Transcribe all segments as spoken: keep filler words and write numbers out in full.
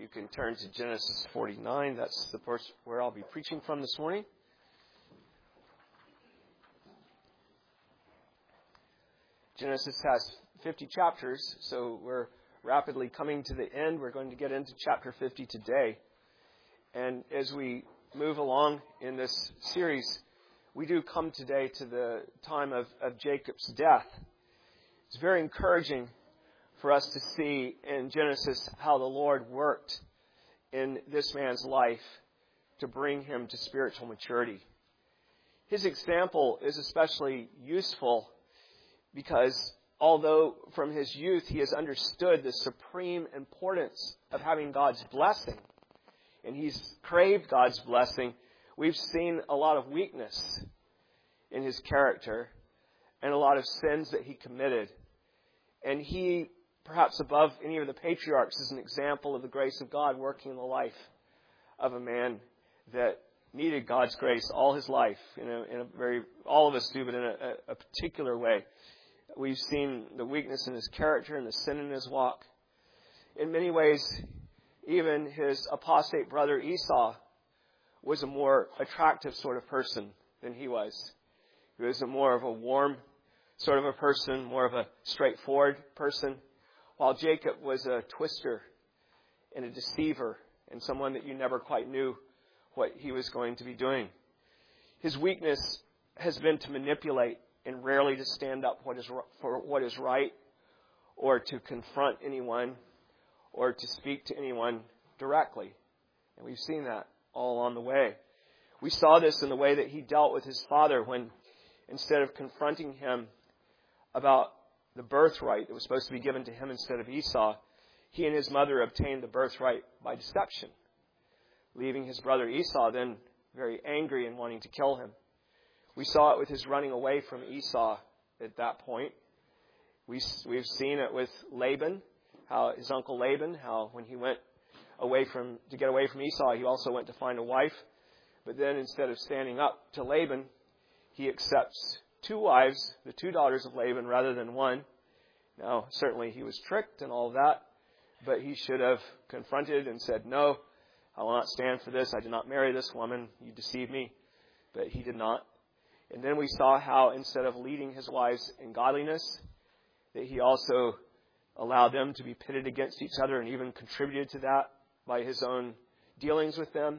You can turn to Genesis forty-nine. That's the verse where I'll be preaching from this morning. Genesis has fifty chapters, so we're rapidly coming to the end. We're going to get into chapter fifty today. And as we move along in this series, we do come today to the time of, of Jacob's death. It's very encouraging for us to see in Genesis how the Lord worked in this man's life to bring him to spiritual maturity. His example is especially useful because although from his youth he has understood the supreme importance of having God's blessing, and he's craved God's blessing, we've seen a lot of weakness in his character and a lot of sins that he committed. And he, perhaps above any of the patriarchs, is an example of the grace of God working in the life of a man that needed God's grace all his life. You know, in a very, all of us do, but in a, a particular way. We've seen the weakness in his character and the sin in his walk. In many ways, even his apostate brother Esau was a more attractive sort of person than he was. He was a more of a warm sort of a person, more of a straightforward person, while Jacob was a twister and a deceiver and someone that you never quite knew what he was going to be doing. His weakness has been to manipulate and rarely to stand up what is for what is right, or to confront anyone, or to speak to anyone directly. And we've seen that all along the way. We saw this in the way that he dealt with his father when, instead of confronting him about the birthright that was supposed to be given to him instead of Esau, he and his mother obtained the birthright by deception, leaving his brother Esau then very angry and wanting to kill him. We saw it with his running away from Esau at that point. We, we've seen it with Laban, how his uncle Laban, how when he went away from to get away from Esau, he also went to find a wife. But then instead of standing up to Laban, he accepts two wives, the two daughters of Laban, rather than one. Now, certainly he was tricked and all of that, but he should have confronted and said, "No, I will not stand for this. I did not marry this woman. You deceived me." But he did not. And then we saw how instead of leading his wives in godliness, that he also allowed them to be pitted against each other and even contributed to that by his own dealings with them.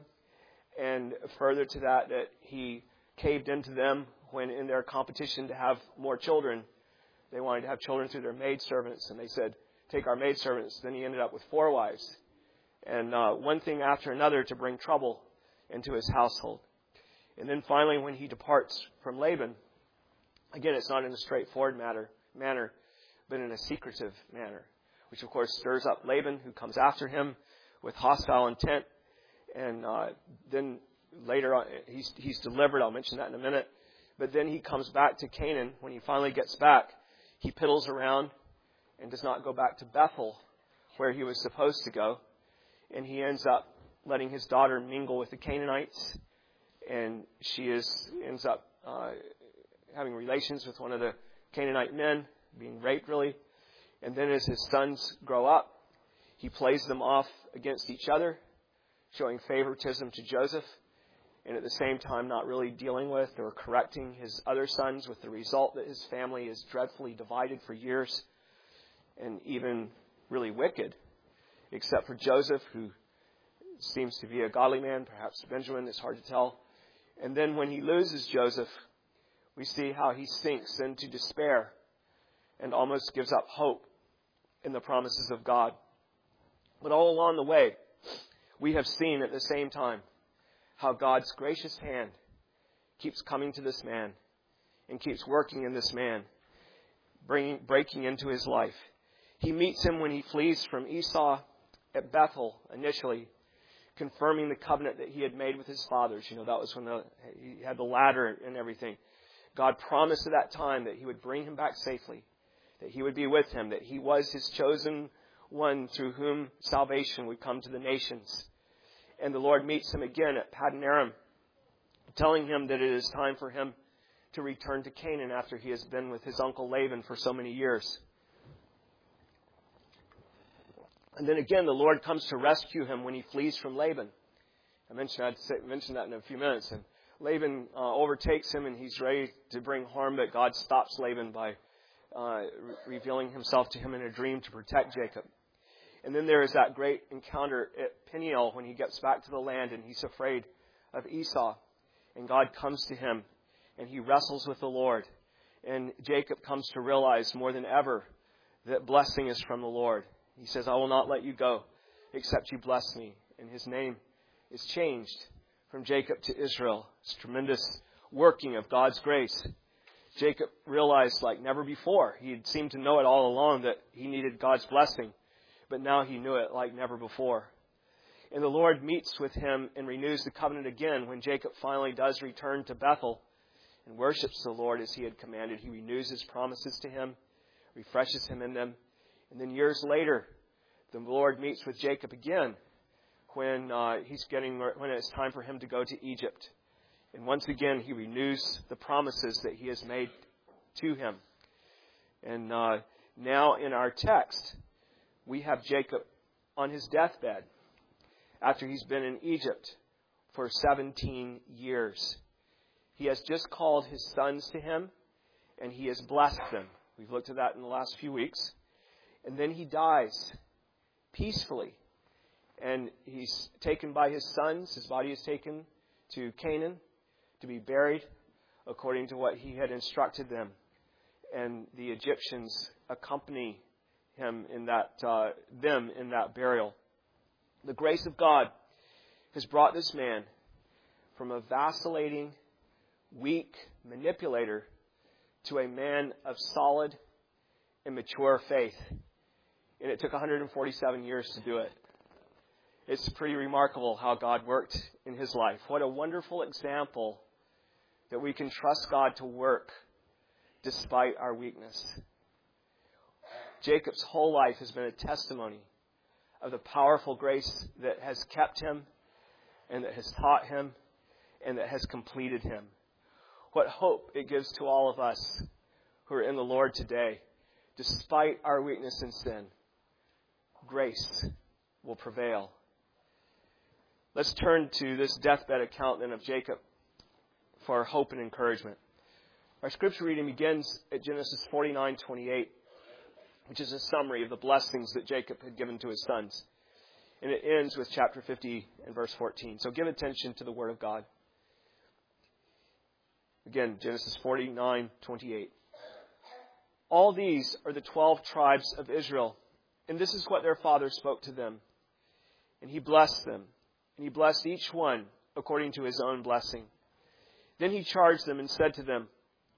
And further to that, that he caved into them when in their competition to have more children, they wanted to have children through their maidservants. And they said, "Take our maidservants." Then he ended up with four wives. And uh, one thing after another to bring trouble into his household. And then finally, when he departs from Laban, again, it's not in a straightforward matter, manner, but in a secretive manner, which of course stirs up Laban, who comes after him with hostile intent. And uh, then later on, he's, he's delivered. I'll mention that in a minute. But then he comes back to Canaan. When he finally gets back, he piddles around and does not go back to Bethel, where he was supposed to go. And he ends up letting his daughter mingle with the Canaanites. And she is ends up uh, having relations with one of the Canaanite men, being raped really. And then as his sons grow up, he plays them off against each other, showing favoritism to Joseph, and at the same time not really dealing with or correcting his other sons, with the result that his family is dreadfully divided for years and even really wicked, except for Joseph, who seems to be a godly man, perhaps Benjamin, it's hard to tell. And then when he loses Joseph, we see how he sinks into despair and almost gives up hope in the promises of God. But all along the way, we have seen at the same time how God's gracious hand keeps coming to this man and keeps working in this man, bringing, breaking into his life. He meets him when he flees from Esau at Bethel initially, confirming the covenant that he had made with his fathers. You know, that was when the, he had the ladder and everything. God promised at that time that he would bring him back safely, that he would be with him, that he was his chosen one through whom salvation would come to the nations. And the Lord meets him again at Paddan Aram, telling him that it is time for him to return to Canaan after he has been with his uncle Laban for so many years. And then again, the Lord comes to rescue him when he flees from Laban. I mentioned I'd say, mention that in a few minutes. And Laban uh, overtakes him, and he's ready to bring harm, but God stops Laban by uh, re- revealing himself to him in a dream to protect Jacob. And then there is that great encounter at Peniel when he gets back to the land and he's afraid of Esau. And God comes to him and he wrestles with the Lord. And Jacob comes to realize more than ever that blessing is from the Lord. He says, I will not let you go except you bless me. And his name is changed from Jacob to Israel. It's a tremendous working of God's grace. Jacob realized like never before. He had seemed to know it all along that he needed God's blessing. But now he knew it like never before. And the Lord meets with him and renews the covenant again when Jacob finally does return to Bethel and worships the Lord as he had commanded. He renews his promises to him, refreshes him in them. And then years later, the Lord meets with Jacob again when uh, he's getting when it's time for him to go to Egypt. And once again, he renews the promises that he has made to him. And uh, now in our text, we have Jacob on his deathbed after he's been in Egypt for seventeen years. He has just called his sons to him, and he has blessed them. We've looked at that in the last few weeks. And then he dies peacefully. And he's taken by his sons. His body is taken to Canaan to be buried according to what he had instructed them. And the Egyptians accompany him in that, uh, them in that burial. The grace of God has brought this man from a vacillating, weak manipulator to a man of solid and mature faith. And it took one hundred forty-seven years to do it. It's pretty remarkable how God worked in his life. What a wonderful example that we can trust God to work despite our weakness. Jacob's whole life has been a testimony of the powerful grace that has kept him and that has taught him and that has completed him. What hope it gives to all of us who are in the Lord today. Despite our weakness and sin, grace will prevail. Let's turn to this deathbed account then of Jacob for hope and encouragement. Our scripture reading begins at Genesis forty-nine twenty-eight, which is a summary of the blessings that Jacob had given to his sons. And it ends with chapter fifty and verse fourteen. So give attention to the word of God. Again, Genesis forty-nine twenty-eight. All these are the twelve tribes of Israel, and this is what their father spoke to them. And he blessed them, and he blessed each one according to his own blessing. Then he charged them and said to them,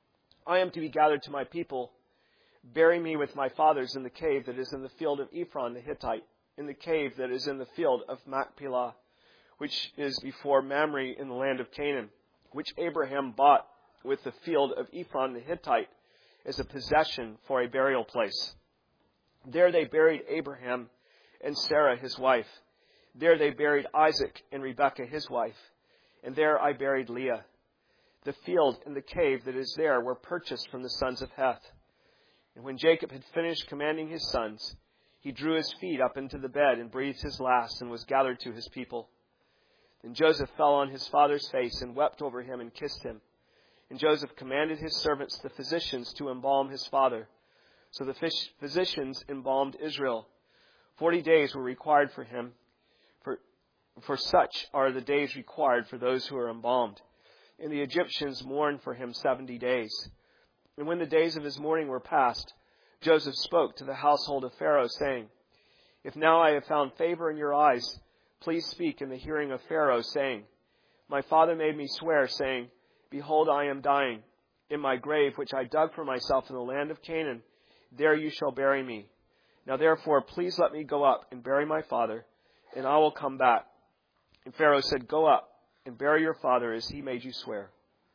I am to be gathered to my people. Bury me with my fathers in the cave that is in the field of Ephron the Hittite, in the cave that is in the field of Machpelah, which is before Mamre in the land of Canaan, which Abraham bought with the field of Ephron the Hittite as a possession for a burial place. There they buried Abraham and Sarah his wife. There they buried Isaac and Rebekah his wife. And there I buried Leah. The field and the cave that is there were purchased from the sons of Heth. And when Jacob had finished commanding his sons, he drew his feet up into the bed and breathed his last and was gathered to his people. Then Joseph fell on his father's face and wept over him and kissed him. And Joseph commanded his servants, the physicians, to embalm his father. So the physicians embalmed Israel. Forty days were required for him, for, for such are the days required for those who are embalmed. And the Egyptians mourned for him seventy days. And when the days of his mourning were past, Joseph spoke to the household of Pharaoh, saying, If now I have found favor in your eyes, please speak in the hearing of Pharaoh, saying, My father made me swear, saying, Behold, I am dying. In my grave, which I dug for myself in the land of Canaan, there you shall bury me. Now therefore, please let me go up and bury my father, and I will come back. And Pharaoh said, Go up and bury your father as he made you swear.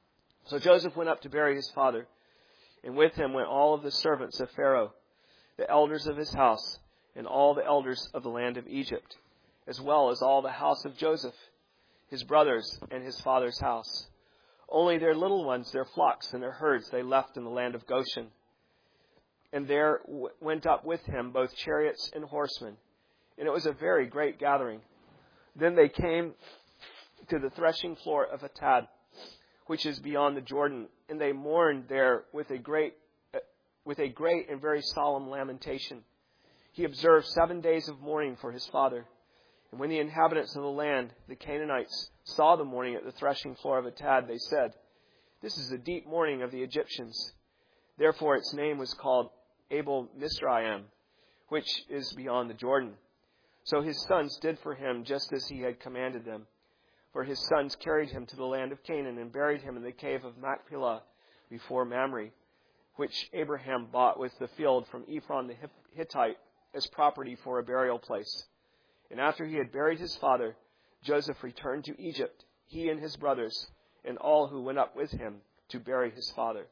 So Joseph went up to bury his father, and with him went all of the servants of Pharaoh, the elders of his house, and all the elders of the land of Egypt, as well as all the house of Joseph, his brothers, and his father's house. Only their little ones, their flocks, and their herds they left in the land of Goshen. And there w- went up with him both chariots and horsemen, and it was a very great gathering. Then they came to the threshing floor of Atad, which is beyond the Jordan, and they mourned there with a great, uh, with a great and very solemn lamentation. He observed seven days of mourning for his father. And when the inhabitants of the land, the Canaanites, saw the mourning at the threshing floor of Atad, they said, "This is the deep mourning of the Egyptians." Therefore its name was called Abel Mizraim, which is beyond the Jordan. So his sons did for him just as he had commanded them. For his sons carried him to the land of Canaan and buried him in the cave of Machpelah before Mamre, which Abraham bought with the field from Ephron the Hittite as property for a burial place. And after he had buried his father, Joseph returned to Egypt, he and his brothers, and all who went up with him to bury his father.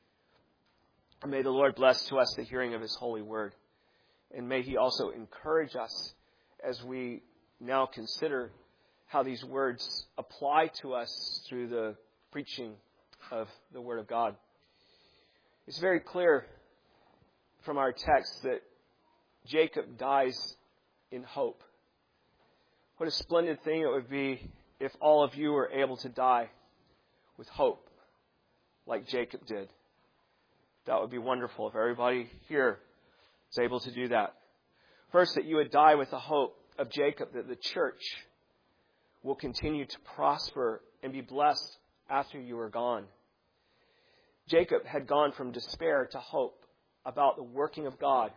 And may the Lord bless to us the hearing of his holy word. And may he also encourage us as we now consider how these words apply to us through the preaching of the Word of God. It's very clear from our text that Jacob dies in hope. What a splendid thing it would be if all of you were able to die with hope like Jacob did. That would be wonderful if everybody here is able to do that. First, that you would die with the hope of Jacob that the church will continue to prosper and be blessed after you are gone. Jacob had gone from despair to hope about the working of God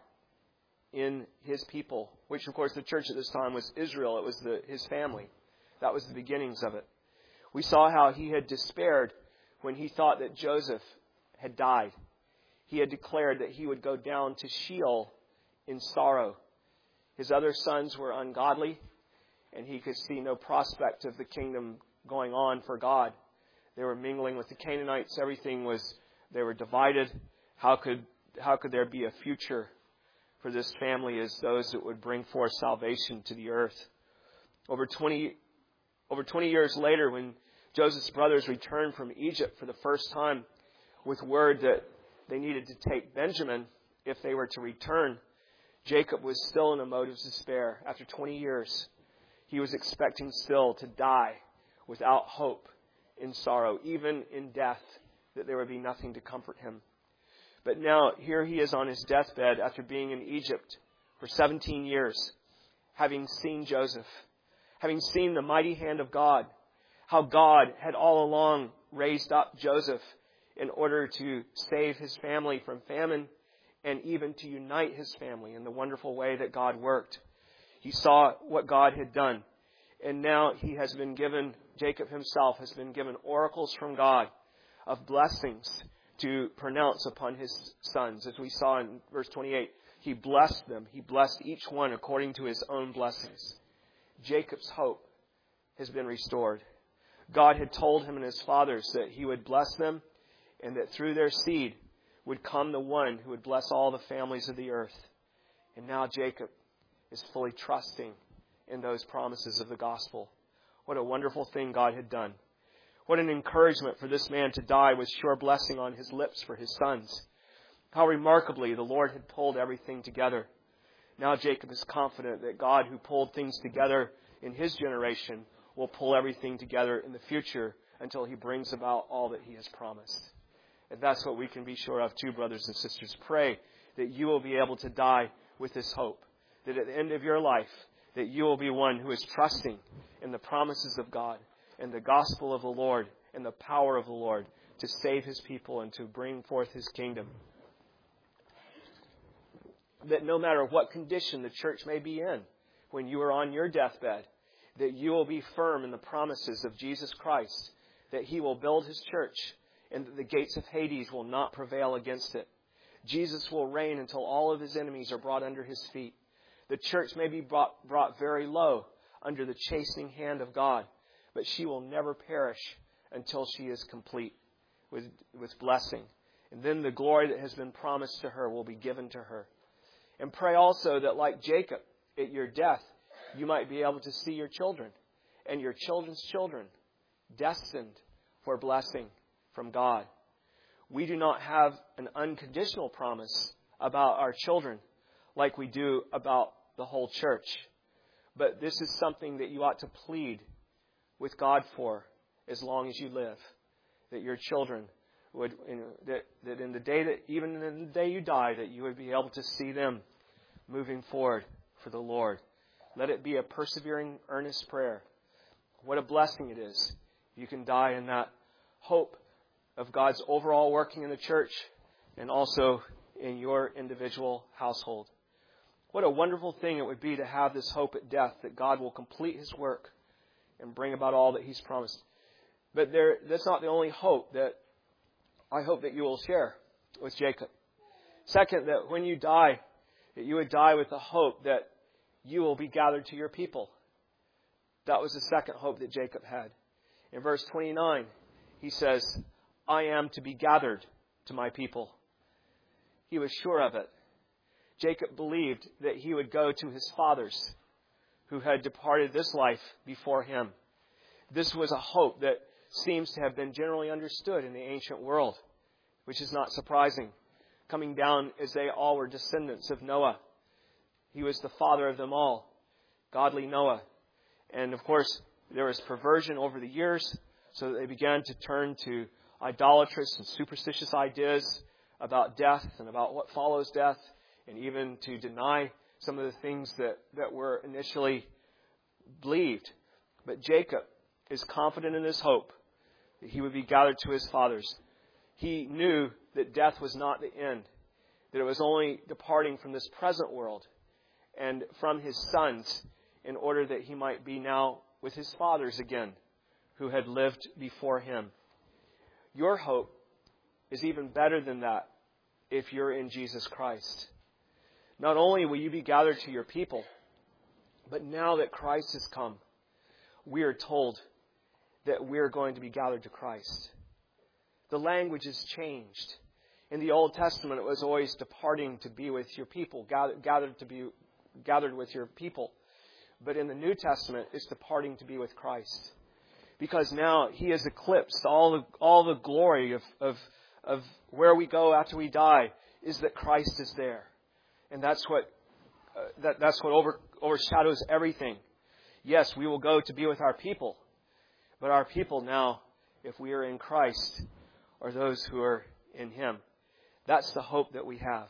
in his people, which of course the church at this time was Israel. It was the, his family. That was the beginnings of it. We saw how he had despaired when he thought that Joseph had died. He had declared that he would go down to Sheol in sorrow. His other sons were ungodly, and he could see no prospect of the kingdom going on for God. They were mingling with the Canaanites. Everything was, they were divided. How could, how could there be a future for this family as those that would bring forth salvation to the earth? Over twenty, over twenty years later, when Joseph's brothers returned from Egypt for the first time with word that they needed to take Benjamin if they were to return, Jacob was still in a mode of despair. After twenty years, he was expecting still to die without hope, in sorrow, even in death, that there would be nothing to comfort him. But now, here he is on his deathbed after being in Egypt for seventeen years, having seen Joseph, having seen the mighty hand of God, how God had all along raised up Joseph in order to save his family from famine and even to unite his family in the wonderful way that God worked. He saw what God had done. And now he has been given, Jacob himself has been given oracles from God of blessings to pronounce upon his sons. As we saw in verse twenty-eight, he blessed them. He blessed each one according to his own blessings. Jacob's hope has been restored. God had told him and his fathers that he would bless them and that through their seed would come the one who would bless all the families of the earth. And now Jacob is fully trusting in those promises of the gospel. What a wonderful thing God had done. What an encouragement for this man to die with sure blessing on his lips for his sons. How remarkably the Lord had pulled everything together. Now Jacob is confident that God, who pulled things together in his generation, will pull everything together in the future until he brings about all that he has promised. And that's what we can be sure of too, brothers and sisters. Pray that you will be able to die with this hope. That at the end of your life, that you will be one who is trusting in the promises of God and the gospel of the Lord and the power of the Lord to save his people and to bring forth his kingdom. That no matter what condition the church may be in when you are on your deathbed, that you will be firm in the promises of Jesus Christ, that he will build his church and that the gates of Hades will not prevail against it. Jesus will reign until all of his enemies are brought under his feet. The church may be brought, brought very low under the chastening hand of God, but she will never perish until she is complete with, with blessing. And then the glory that has been promised to her will be given to her. And pray also that, like Jacob, at your death, you might be able to see your children and your children's children destined for blessing from God. We do not have an unconditional promise about our children like we do about the whole church. But this is something that you ought to plead with God for as long as you live. That your children would, you know, that, that in the day that, even in the day you die, that you would be able to see them moving forward for the Lord. Let it be a persevering, earnest prayer. What a blessing it is. You can die in that hope of God's overall working in the church and also in your individual household. What a wonderful thing it would be to have this hope at death, that God will complete His work and bring about all that He's promised. But there, that's not the only hope that I hope that you will share with Jacob. Second, that when you die, that you would die with the hope that you will be gathered to your people. That was the second hope that Jacob had. In verse twenty-nine, he says, I am to be gathered to my people. He was sure of it. Jacob believed that he would go to his fathers who had departed this life before him. This was a hope that seems to have been generally understood in the ancient world, which is not surprising, coming down as they all were descendants of Noah. He was the father of them all, godly Noah. And of course, there was perversion over the years, so that they began to turn to idolatrous and superstitious ideas about death and about what follows death, and even to deny some of the things that, that were initially believed. But Jacob is confident in his hope that he would be gathered to his fathers. He knew that death was not the end, that it was only departing from this present world and from his sons in order that he might be now with his fathers again, who had lived before him. Your hope is even better than that if you're in Jesus Christ. Not only will you be gathered to your people, but now that Christ has come, we are told that we're going to be gathered to Christ. The language has changed. In the Old Testament, it was always departing to be with your people, gathered, gathered to be gathered with your people. But in the New Testament, it's departing to be with Christ. Because now He has eclipsed all the all the glory of, of, of where we go after we die, is that Christ is there. And that's what uh, that, that's what over, overshadows everything. Yes, we will go to be with our people. But our people now, if we are in Christ, are those who are in Him. That's the hope that we have.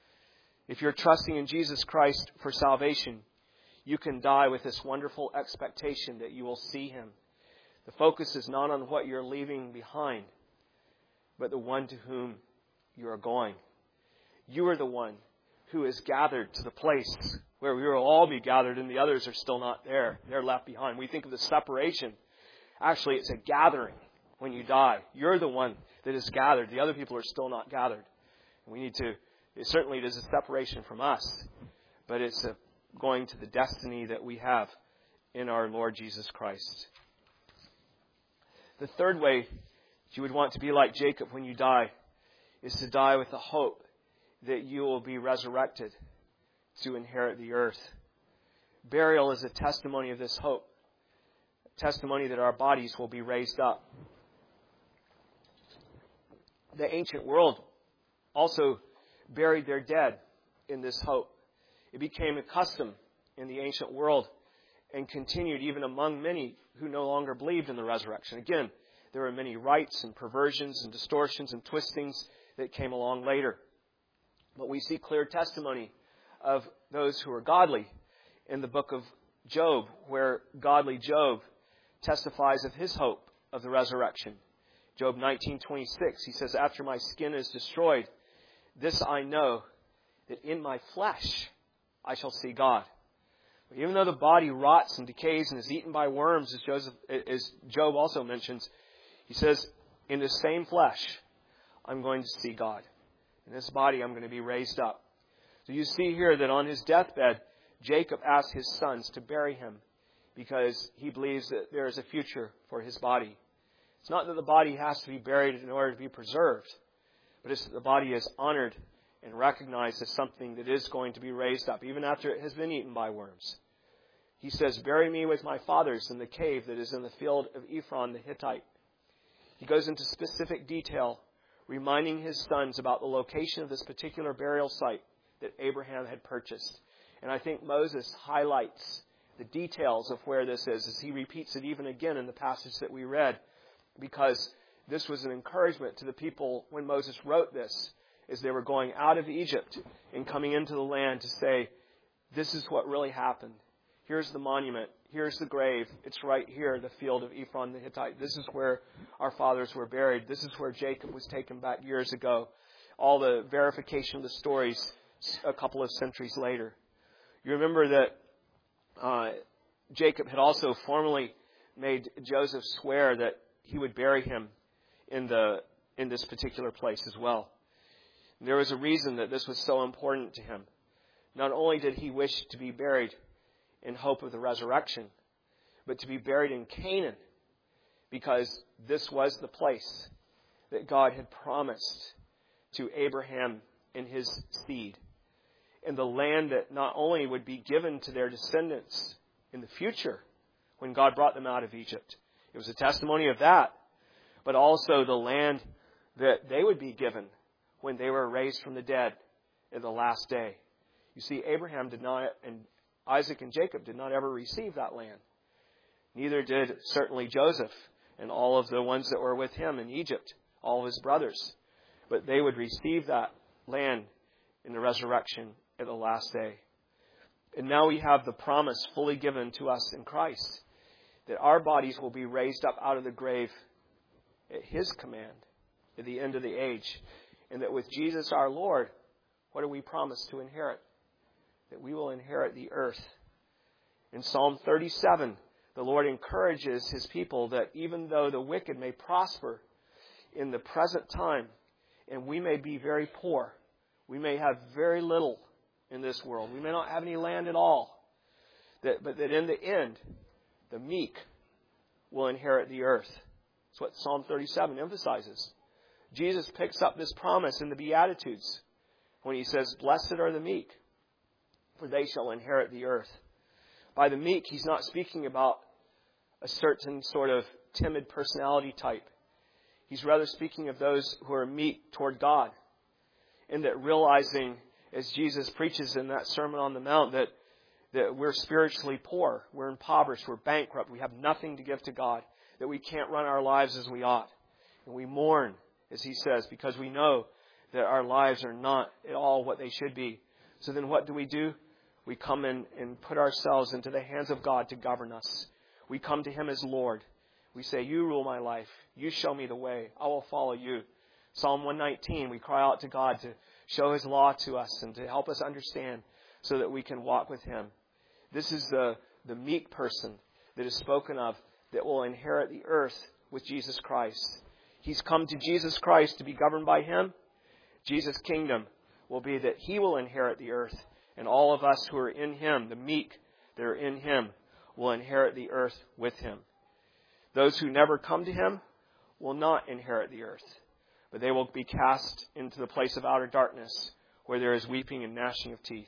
If you're trusting in Jesus Christ for salvation, you can die with this wonderful expectation that you will see Him. The focus is not on what you're leaving behind, but the one to whom you are going. You are the one who is gathered to the place where we will all be gathered, and the others are still not there. They're left behind. We think of the separation. Actually, it's a gathering when you die. You're the one that is gathered. The other people are still not gathered. We need to, it certainly it is a separation from us, but it's a going to the destiny that we have in our Lord Jesus Christ. The third way that you would want to be like Jacob when you die is to die with the hope that you will be resurrected to inherit the earth. Burial is a testimony of this hope, a testimony that our bodies will be raised up. The ancient world also buried their dead in this hope. It became a custom in the ancient world and continued even among many who no longer believed in the resurrection. Again, there were many rites and perversions and distortions and twistings that came along later. But we see clear testimony of those who are godly in the book of Job, where godly Job testifies of his hope of the resurrection. Job nineteen twenty-six, he says, after my skin is destroyed, this I know, that in my flesh I shall see God. Even though the body rots and decays and is eaten by worms, as, Joseph, as Job also mentions, he says, in the same flesh, I'm going to see God. In this body, I'm going to be raised up. So you see here that on his deathbed, Jacob asked his sons to bury him because he believes that there is a future for his body. It's not that the body has to be buried in order to be preserved, but it's that the body is honored and recognized as something that is going to be raised up, even after it has been eaten by worms. He says, bury me with my fathers in the cave that is in the field of Ephron the Hittite. He goes into specific detail, reminding his sons about the location of this particular burial site that Abraham had purchased. And I think Moses highlights the details of where this is, as he repeats it even again in the passage that we read, because this was an encouragement to the people when Moses wrote this, as they were going out of Egypt and coming into the land to say, this is what really happened. Here's the monument. Here's the grave. It's right here, the field of Ephron the Hittite. This is where our fathers were buried. This is where Jacob was taken back years ago. All the verification of the stories a couple of centuries later. You remember that uh, Jacob had also formally made Joseph swear that he would bury him in the in this particular place as well. And there was a reason that this was so important to him. Not only did he wish to be buried in hope of the resurrection, but to be buried in Canaan, because this was the place that God had promised to Abraham and his seed, and the land that not only would be given to their descendants in the future when God brought them out of Egypt. It was a testimony of that, but also the land that they would be given when they were raised from the dead in the last day. You see, Abraham did not, and Isaac and Jacob did not ever receive that land. Neither did certainly Joseph and all of the ones that were with him in Egypt, all of his brothers. But they would receive that land in the resurrection at the last day. And now we have the promise fully given to us in Christ, that our bodies will be raised up out of the grave at his command at the end of the age. And that with Jesus our Lord, what are we promised to inherit? That we will inherit the earth. In Psalm thirty-seven, the Lord encourages his people that even though the wicked may prosper in the present time, and we may be very poor, we may have very little in this world, we may not have any land at all, that, but that in the end, the meek will inherit the earth. That's what Psalm thirty-seven emphasizes. Jesus picks up this promise in the Beatitudes when he says, blessed are the meek, for they shall inherit the earth. By the meek, he's not speaking about a certain sort of timid personality type. He's rather speaking of those who are meek toward God. And that realizing, as Jesus preaches in that Sermon on the Mount, that, that we're spiritually poor, we're impoverished, we're bankrupt, we have nothing to give to God, that we can't run our lives as we ought. And we mourn, as he says, because we know that our lives are not at all what they should be. So then what do we do? We come in and put ourselves into the hands of God to govern us. We come to him as Lord. We say, you rule my life. You show me the way. I will follow you. Psalm one nineteen, we cry out to God to show his law to us and to help us understand so that we can walk with him. This is the, the meek person that is spoken of that will inherit the earth with Jesus Christ. He's come to Jesus Christ to be governed by him. Jesus' kingdom will be that he will inherit the earth. And all of us who are in him, the meek that are in him, will inherit the earth with him. Those who never come to him will not inherit the earth, but they will be cast into the place of outer darkness where there is weeping and gnashing of teeth.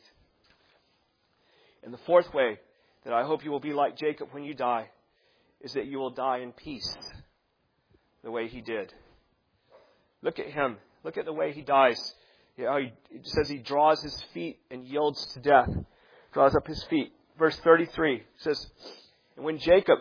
And the fourth way that I hope you will be like Jacob when you die is that you will die in peace the way he did. Look at him. Look at the way he dies. You know, he, it says he draws his feet and yields to death. Draws up his feet. Verse thirty-three says, And when Jacob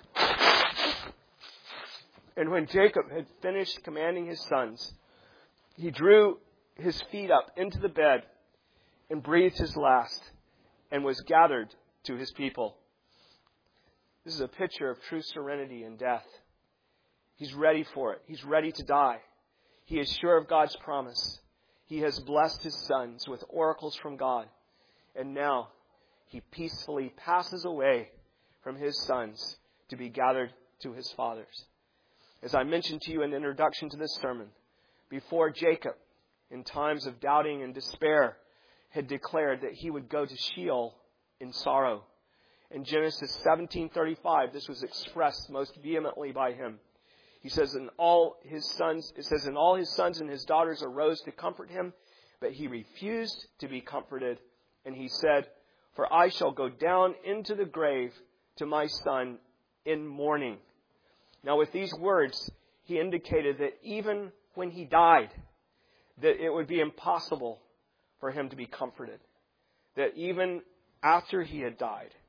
and when Jacob had finished commanding his sons, he drew his feet up into the bed and breathed his last and was gathered to his people. This is a picture of true serenity in death. He's ready for it. He's ready to die. He is sure of God's promise. He has blessed his sons with oracles from God. And now he peacefully passes away from his sons to be gathered to his fathers. As I mentioned to you in the introduction to this sermon, before Jacob, in times of doubting and despair, had declared that he would go to Sheol in sorrow. In Genesis seventeen thirty-five, this was expressed most vehemently by him. He says, and all his sons, it says, and all his sons and his daughters arose to comfort him, but he refused to be comforted. And he said, for I shall go down into the grave to my son in mourning. Now with these words, he indicated that even when he died, that it would be impossible for him to be comforted. That even after he had died,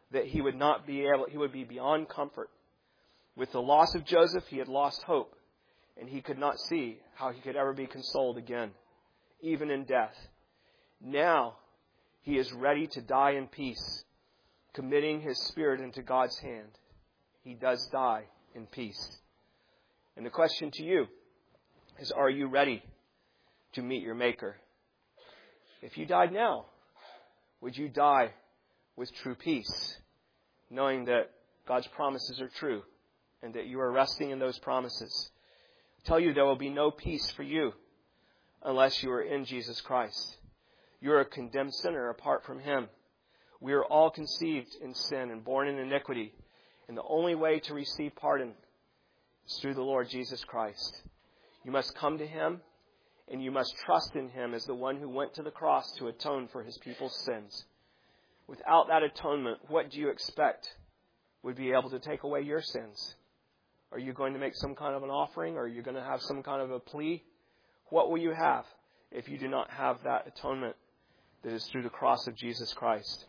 that he would not be able, he would be beyond comfort. With the loss of Joseph, he had lost hope, and he could not see how he could ever be consoled again, even in death. Now, he is ready to die in peace, committing his spirit into God's hand. He does die in peace. And the question to you is, are you ready to meet your Maker? If you died now, would you die with true peace, knowing that God's promises are true and that you are resting in those promises? I tell you, there will be no peace for you unless you are in Jesus Christ. You are a condemned sinner apart from Him. We are all conceived in sin and born in iniquity. And the only way to receive pardon is through the Lord Jesus Christ. You must come to Him, and you must trust in Him as the one who went to the cross to atone for His people's sins. Without that atonement, what do you expect would be able to take away your sins? Are you going to make some kind of an offering? Or are you going to have some kind of a plea? What will you have if you do not have that atonement that is through the cross of Jesus Christ?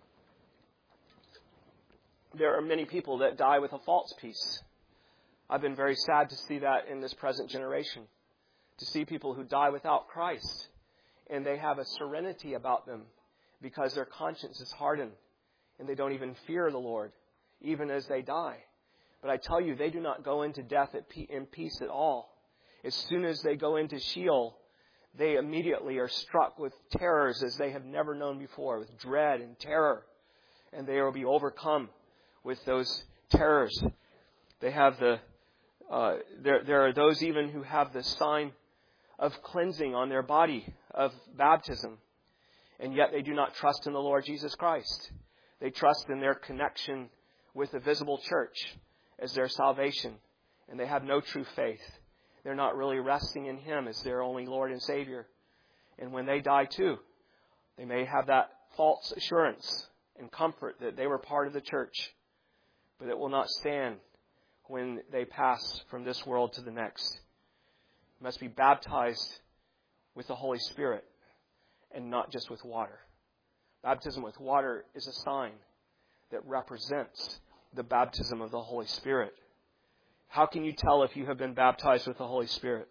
There are many people that die with a false peace. I've been very sad to see that in this present generation. To see people who die without Christ, and they have a serenity about them because their conscience is hardened and they don't even fear the Lord, even as they die. But I tell you, they do not go into death in peace at all. As soon as they go into Sheol, they immediately are struck with terrors as they have never known before, with dread and terror. And they will be overcome with those terrors. They have the, uh, there, there are those even who have the sign of cleansing on their body, of baptism. And yet they do not trust in the Lord Jesus Christ. They trust in their connection with the visible church as their salvation. And they have no true faith. They're not really resting in Him as their only Lord and Savior. And when they die too, they may have that false assurance and comfort that they were part of the church. But it will not stand when they pass from this world to the next. You must be baptized with the Holy Spirit and not just with water. Baptism with water is a sign that represents the baptism of the Holy Spirit. How can you tell if you have been baptized with the Holy Spirit?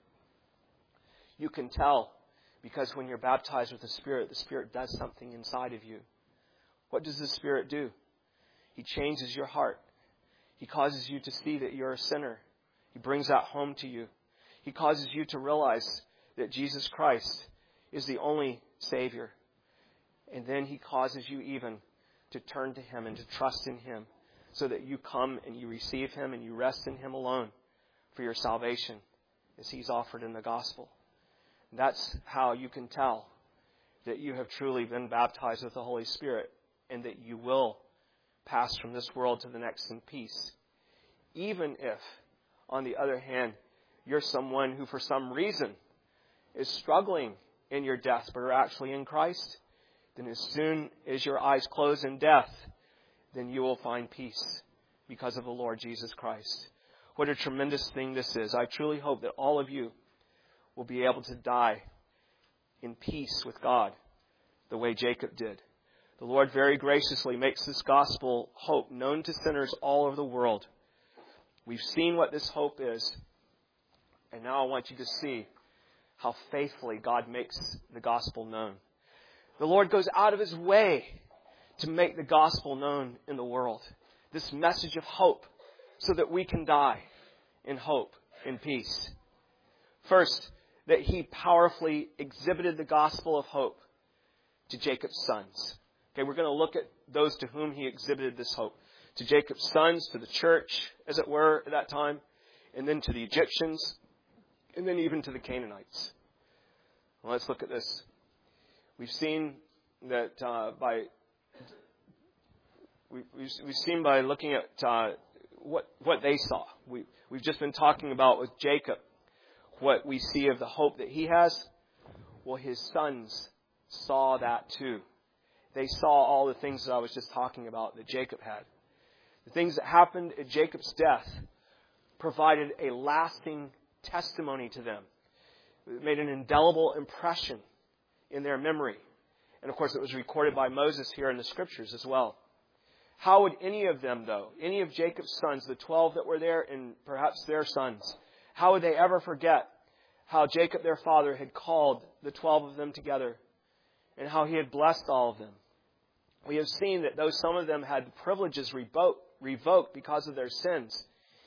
You can tell because when you're baptized with the Spirit, the Spirit does something inside of you. What does the Spirit do? He changes your heart. He causes you to see that you're a sinner. He brings that home to you. He causes you to realize that Jesus Christ is the only Savior. And then He causes you even to turn to Him and to trust in Him so that you come and you receive Him and you rest in Him alone for your salvation as He's offered in the gospel. And that's how you can tell that you have truly been baptized with the Holy Spirit and that you will pass from this world to the next in peace. Even if, on the other hand, you're someone who for some reason is struggling in your death but are actually in Christ, then as soon as your eyes close in death, then you will find peace because of the Lord Jesus Christ. What a tremendous thing this is. I truly hope that all of you will be able to die in peace with God the way Jacob did. The Lord very graciously makes this gospel hope known to sinners all over the world. We've seen what this hope is. And now I want you to see how faithfully God makes the gospel known. The Lord goes out of His way to make the gospel known in the world. This message of hope so that we can die in hope, in peace. First, that He powerfully exhibited the gospel of hope to Jacob's sons. Okay, we're going to look at those to whom He exhibited this hope. To Jacob's sons, to the church, as it were, at that time, and then to the Egyptians, and then even to the Canaanites. Well, let's look at this. We've seen that uh, by we, we've, we've seen by looking at uh, what what they saw. We we've just been talking about with Jacob what we see of the hope that he has. Well, his sons saw that too. They saw all the things that I was just talking about that Jacob had. The things that happened at Jacob's death provided a lasting testimony to them. It made an indelible impression in their memory. And of course, it was recorded by Moses here in the Scriptures as well. How would any of them, though, any of Jacob's sons, the twelve that were there and perhaps their sons, how would they ever forget how Jacob, their father, had called the twelve of them together and how he had blessed all of them? We have seen that though some of them had privileges revoked, revoked because of their sins,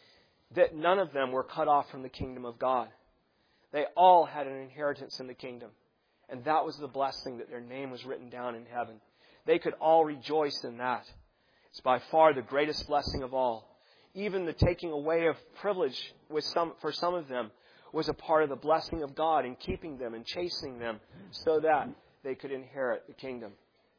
that none of them were cut off from the kingdom of God. They all had an inheritance in the kingdom. And that was the blessing, that their name was written down in heaven. They could all rejoice in that. It's by far the greatest blessing of all. Even the taking away of privilege with some, for some of them was a part of the blessing of God in keeping them and chastening them so that they could inherit the kingdom.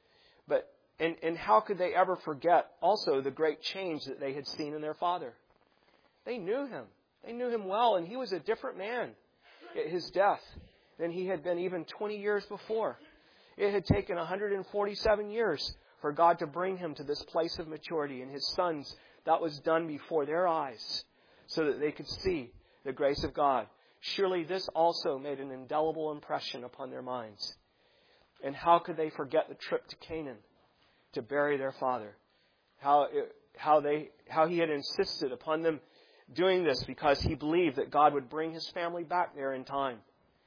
But and, and how could they ever forget also the great change that they had seen in their father? They knew him. They knew him well, and he was a different man at his death than he had been even twenty years before. It had taken one hundred forty-seven years for God to bring him to this place of maturity. And his sons, that was done before their eyes so that they could see the grace of God. Surely this also made an indelible impression upon their minds. And how could they forget the trip to Canaan to bury their father? How, it, how, they, how he had insisted upon them doing this because he believed that God would bring his family back there in time.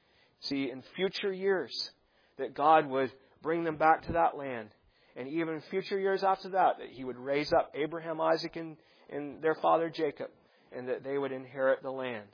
See, in future years, that God would bring them back to that land. And even in future years after that, that he would raise up Abraham, Isaac, and, and their father Jacob, and that they would inherit the land.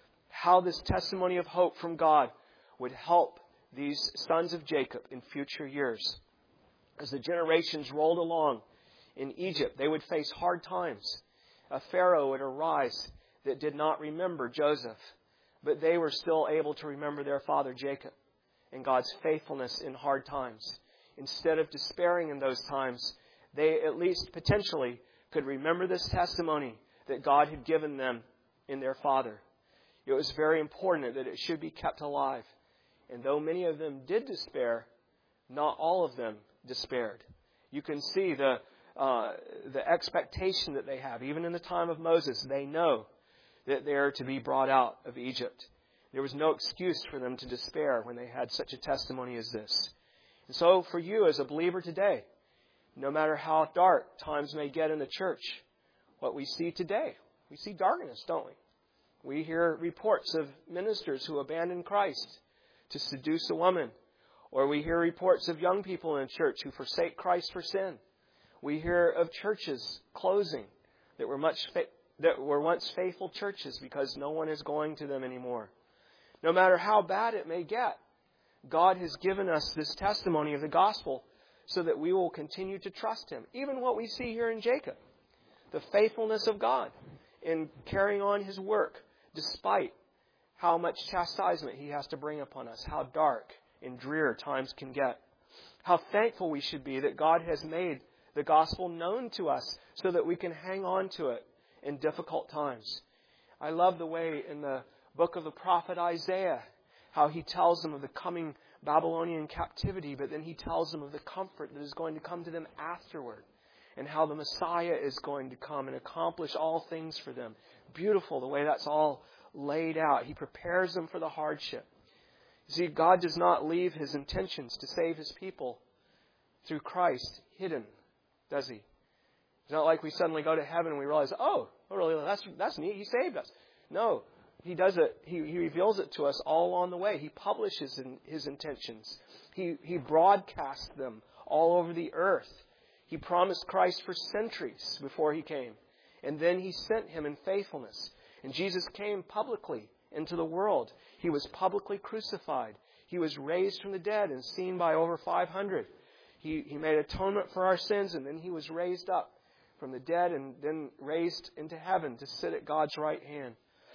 How this testimony of hope from God would help these sons of Jacob in future years. As the generations rolled along in Egypt, they would face hard times. A Pharaoh would arise that did not remember Joseph, but they were still able to remember their father Jacob and God's faithfulness in hard times. Instead of despairing in those times, they at least potentially could remember this testimony that God had given them in their father. It was very important that it should be kept alive. And though many of them did despair, not all of them despaired. You can see the uh, the expectation that they have. Even in the time of Moses, they know that they are to be brought out of Egypt. There was no excuse for them to despair when they had such a testimony as this. And so for you as a believer today, no matter how dark times may get in the church, what we see today, we see darkness, don't we? We hear reports of ministers who abandon Christ to seduce a woman. Or we hear reports of young people in church who forsake Christ for sin. We hear of churches closing that were much fa- that were once faithful churches because no one is going to them anymore. No matter how bad it may get, God has given us this testimony of the gospel so that we will continue to trust him. Even what we see here in Jacob, the faithfulness of God in carrying on his work despite how much chastisement he has to bring upon us, how dark and drear times can get. How thankful we should be that God has made the gospel known to us so that we can hang on to it in difficult times. I love the way in the book of the prophet Isaiah, how he tells them of the coming Babylonian captivity, but then he tells them of the comfort that is going to come to them afterward, and how the Messiah is going to come and accomplish all things for them. Beautiful the way that's all laid out. He prepares them for the hardship. You see, God does not leave his intentions to save his people through Christ hidden, does he? It's not like we suddenly go to heaven and we realize, oh, oh really, that's that's neat. He saved us. No, he does it. He, he reveals it to us all along the way. He publishes in his intentions. He, he broadcasts them all over the earth. He promised Christ for centuries before he came. And then he sent him in faithfulness. And Jesus came publicly into the world. He was publicly crucified. He was raised from the dead and seen by over five hundred. He, he made atonement for our sins, and then he was raised up from the dead and then raised into heaven to sit at God's right hand.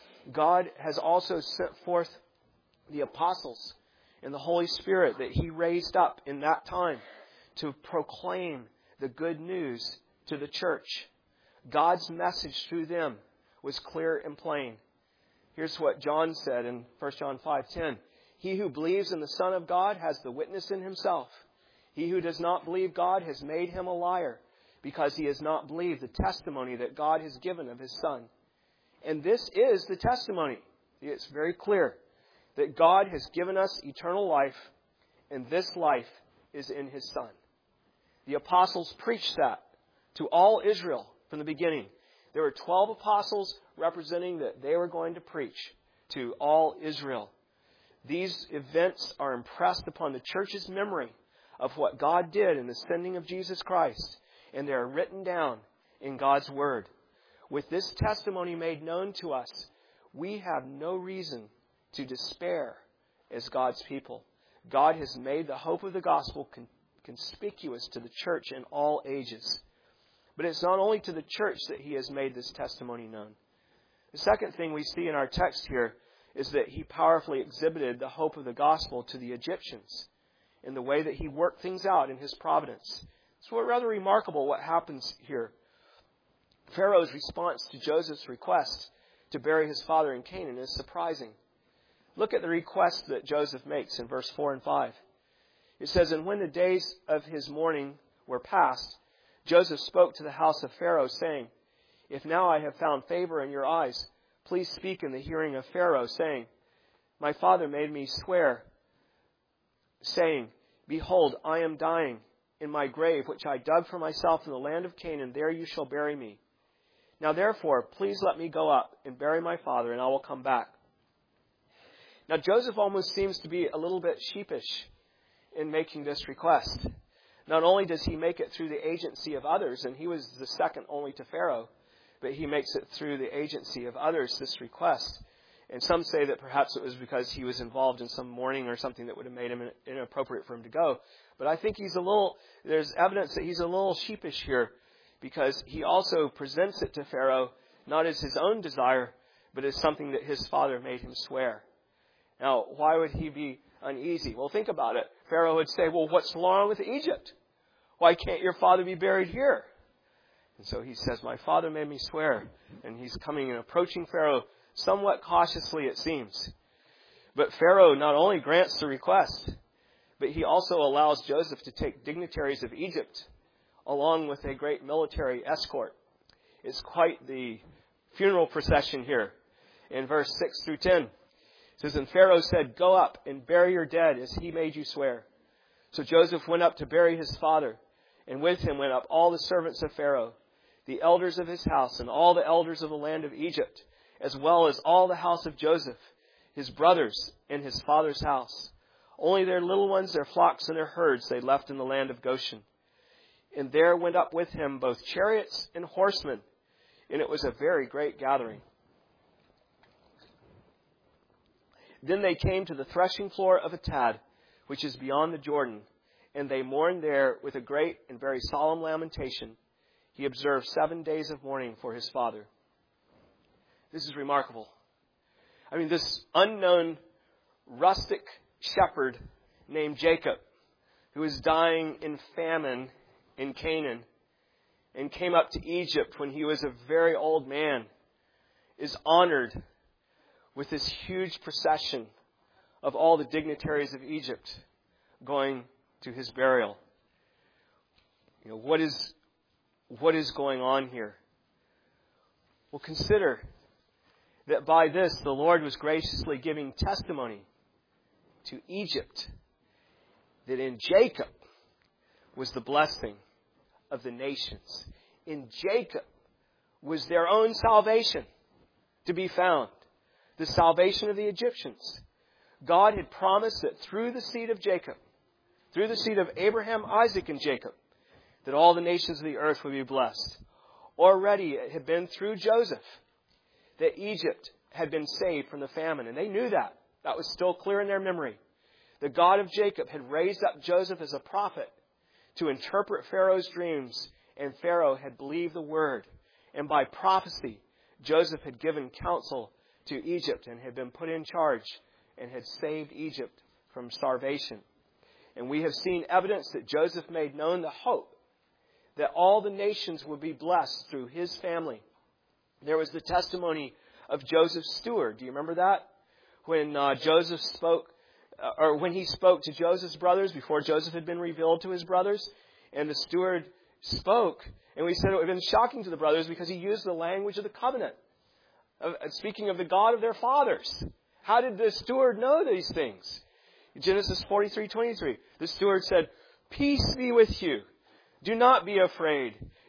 God has also sent forth the apostles and the Holy Spirit that he raised up in that time to proclaim the good news to the church. God's message through them was clear and plain. Here's what John said in First John five ten. He who believes in the Son of God has the witness in himself. He who does not believe God has made him a liar, because he has not believed the testimony that God has given of his Son. And this is the testimony. It's very clear that God has given us eternal life, and this life is in his Son. The apostles preached that to all Israel from the beginning. There were twelve apostles representing that they were going to preach to all Israel. These events are impressed upon the church's memory of what God did in the sending of Jesus Christ, and they are written down in God's Word. With this testimony made known to us, we have no reason to despair as God's people. God has made the hope of the gospel con- conspicuous to the church in all ages. But it's not only to the church that He has made this testimony known. The second thing we see in our text here is that He powerfully exhibited the hope of the gospel to the Egyptians in the way that He worked things out in His providence. It's rather remarkable what happens here. Pharaoh's response to Joseph's request to bury his father in Canaan is surprising. Look at the request that Joseph makes in verse four and five. It says, "And when the days of his mourning were past, Joseph spoke to the house of Pharaoh, saying, 'If now I have found favor in your eyes, please speak in the hearing of Pharaoh, saying, My father made me swear, saying, Behold, I am dying in my grave, which I dug for myself in the land of Canaan. There you shall bury me. Now therefore, please let me go up and bury my father, and I will come back.'" Now Joseph almost seems to be a little bit sheepish in making this request. Not only does he make it through the agency of others, and he was the second only to Pharaoh, but he makes it through the agency of others, this request. And some say that perhaps it was because he was involved in some mourning or something that would have made him inappropriate for him to go. But I think he's a little, there's evidence that he's a little sheepish here, because he also presents it to Pharaoh not as his own desire, but as something that his father made him swear. Now, why would he be uneasy? Well, think about it. Pharaoh would say, well, what's wrong with Egypt? Why can't your father be buried here? And so he says, my father made me swear. And he's coming and approaching Pharaoh somewhat cautiously, it seems. But Pharaoh not only grants the request, but he also allows Joseph to take dignitaries of Egypt along with a great military escort. It's quite the funeral procession here in verse six through ten. It says, "And Pharaoh said, 'Go up and bury your dead as he made you swear.' So Joseph went up to bury his father, and with him went up all the servants of Pharaoh, the elders of his house, and all the elders of the land of Egypt, as well as all the house of Joseph, his brothers, and his father's house. Only their little ones, their flocks, and their herds they left in the land of Goshen. And there went up with him both chariots and horsemen, and it was a very great gathering. Then they came to the threshing floor of Atad, which is beyond the Jordan, and they mourned there with a great and very solemn lamentation. He observed seven days of mourning for his father." This is remarkable. I mean, this unknown rustic shepherd named Jacob, who was dying in famine in Canaan and came up to Egypt when he was a very old man, is honored with this huge procession of all the dignitaries of Egypt going to his burial. You know, what is what is going on here? Well, consider that by this the Lord was graciously giving testimony to Egypt that in Jacob was the blessing of the nations. In Jacob was their own salvation to be found. The salvation of the Egyptians. God had promised that through the seed of Jacob, through the seed of Abraham, Isaac, and Jacob, that all the nations of the earth would be blessed. Already it had been through Joseph that Egypt had been saved from the famine. And they knew that. That was still clear in their memory. The God of Jacob had raised up Joseph as a prophet to interpret Pharaoh's dreams. And Pharaoh had believed the word. And by prophecy, Joseph had given counsel to Egypt and had been put in charge and had saved Egypt from starvation. And we have seen evidence that Joseph made known the hope that all the nations would be blessed through his family. There was the testimony of Joseph's steward. Do you remember that? When uh, Joseph spoke, uh, or when he spoke to Joseph's brothers before Joseph had been revealed to his brothers, and the steward spoke, and we said it would have been shocking to the brothers because he used the language of the covenant. Speaking of the God of their fathers. How did the steward know these things? Genesis forty-three twenty-three. The steward said, "Peace be with you. Do not be afraid.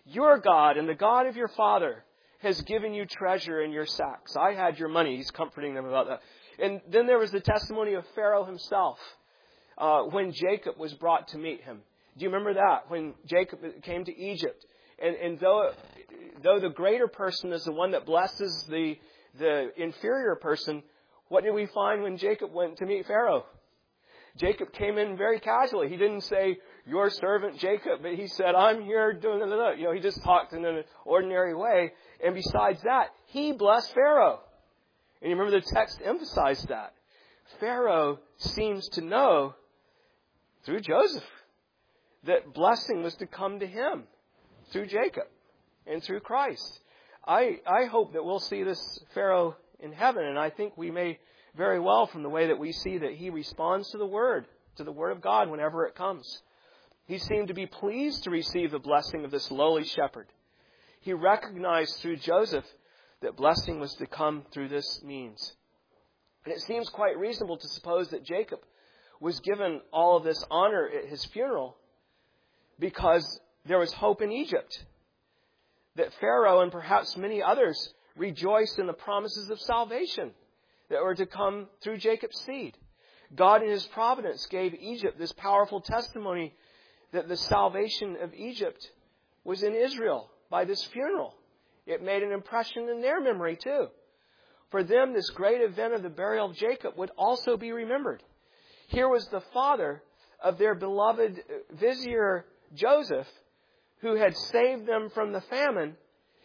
Your God and the God of your father has given you treasure in your sacks. I had your money. He's comforting them about that. And then there was the testimony of Pharaoh himself uh, when Jacob was brought to meet him. Do you remember that? When Jacob came to Egypt. And, and though though the greater person is the one that blesses the, the inferior person, what did we find when Jacob went to meet Pharaoh? Jacob came in very casually. He didn't say, your servant Jacob, but he said, I'm here doing it. You know, he just talked in an ordinary way. And besides that, he blessed Pharaoh. And you remember the text emphasized that. Pharaoh seems to know through Joseph that blessing was to come to him through Jacob and through Christ. I, I hope that we'll see this Pharaoh in heaven, and I think we may very well from the way that we see that he responds to the Word, to the Word of God whenever it comes. He seemed to be pleased to receive the blessing of this lowly shepherd. He recognized through Joseph that blessing was to come through this means. And it seems quite reasonable to suppose that Jacob was given all of this honor at his funeral because there was hope in Egypt. That Pharaoh and perhaps many others rejoiced in the promises of salvation that were to come through Jacob's seed. God in His providence gave Egypt this powerful testimony that the salvation of Egypt was in Israel by this funeral. It made an impression in their memory too. For them, this great event of the burial of Jacob would also be remembered. Here was the father of their beloved vizier Joseph, who had saved them from the famine.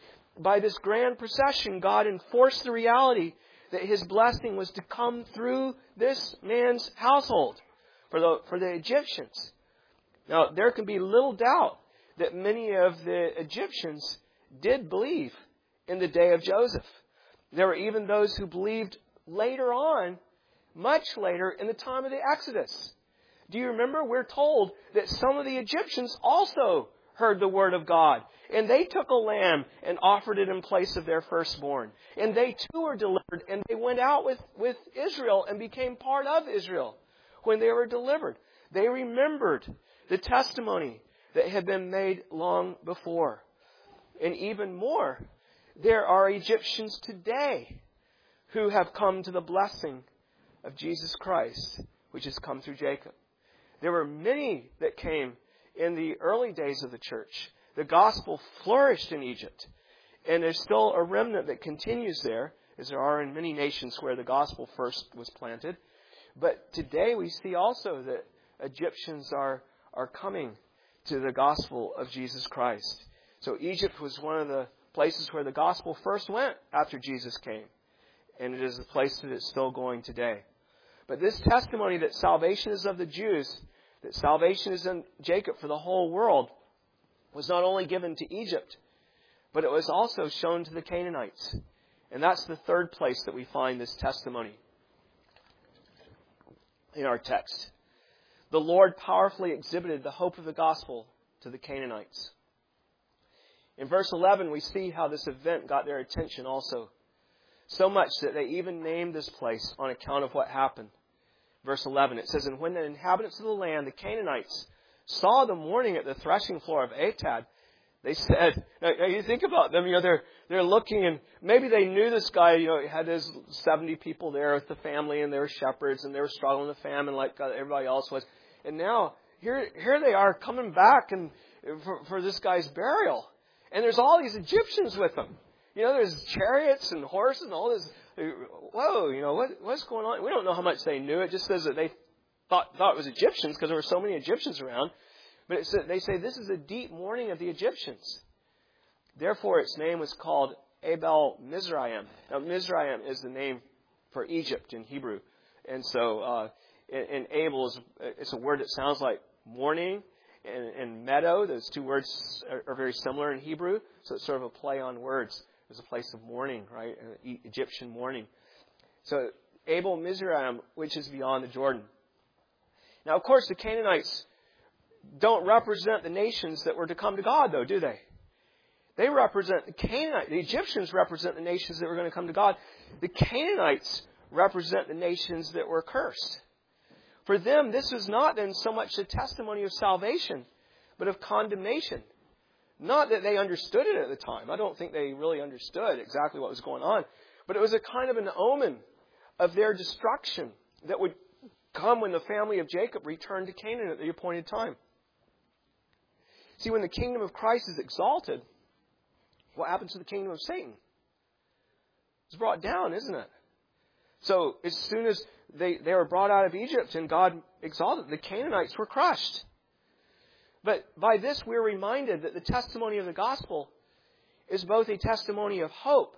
By this grand procession, God enforced the reality that His blessing was to come through this man's household for the, for the Egyptians. Now, there can be little doubt that many of the Egyptians did believe in the day of Joseph. There were even those who believed later on, much later, in the time of the Exodus. Do you remember? We're told that some of the Egyptians also heard the word of God. And they took a lamb and offered it in place of their firstborn. And they too were delivered. And they went out with, with Israel and became part of Israel when they were delivered. They remembered the testimony that had been made long before. And even more, there are Egyptians today who have come to the blessing of Jesus Christ, which has come through Jacob. There were many that came in the early days of the church. The gospel flourished in Egypt. And there's still a remnant that continues there, as there are in many nations where the gospel first was planted. But today we see also that Egyptians are, are coming to the gospel of Jesus Christ. So Egypt was one of the places where the gospel first went after Jesus came. And it is the place that it's still going today. But this testimony that salvation is of the Jews, that salvation is in Jacob for the whole world, was not only given to Egypt, but it was also shown to the Canaanites. And that's the third place that we find this testimony in our text. The Lord powerfully exhibited the hope of the gospel to the Canaanites. In verse eleven, we see how this event got their attention also. So much that they even named this place on account of what happened. Verse eleven, it says, and when the inhabitants of the land, the Canaanites, saw the mourning at the threshing floor of Atad, they said, now, now you think about them, you know, they're, they're looking, and maybe they knew this guy, you know, had his seventy people there with the family, and they were shepherds, and they were struggling with famine like everybody else was. And now, here, here they are coming back and for, for this guy's burial. And there's all these Egyptians with them. You know, there's chariots and horses and all this. Whoa, you know, what, what's going on? We don't know how much they knew. It just says that they thought, thought it was Egyptians because there were so many Egyptians around. But it said, they say this is a deep mourning of the Egyptians. Therefore, its name was called Abel Mizraim. Now, Mizraim is the name for Egypt in Hebrew. And so, uh, and, and Abel is it's a word that sounds like mourning. And, and meadow, those two words are, are very similar in Hebrew. So it's sort of a play on words. There's a place of mourning, right? Uh, Egyptian mourning. So Abel Mizraim, which is beyond the Jordan. Now, of course, the Canaanites don't represent the nations that were to come to God, though, do they? They represent the Canaanites. The Egyptians represent the nations that were going to come to God. The Canaanites represent the nations that were cursed. For them, this was not then so much a testimony of salvation, but of condemnation. Not that they understood it at the time. I don't think they really understood exactly what was going on. But it was a kind of an omen of their destruction that would come when the family of Jacob returned to Canaan at the appointed time. See, when the kingdom of Christ is exalted, what happens to the kingdom of Satan? It's brought down, isn't it? So as soon as they, they were brought out of Egypt and God exalted, the Canaanites were crushed. But by this we're reminded that the testimony of the gospel is both a testimony of hope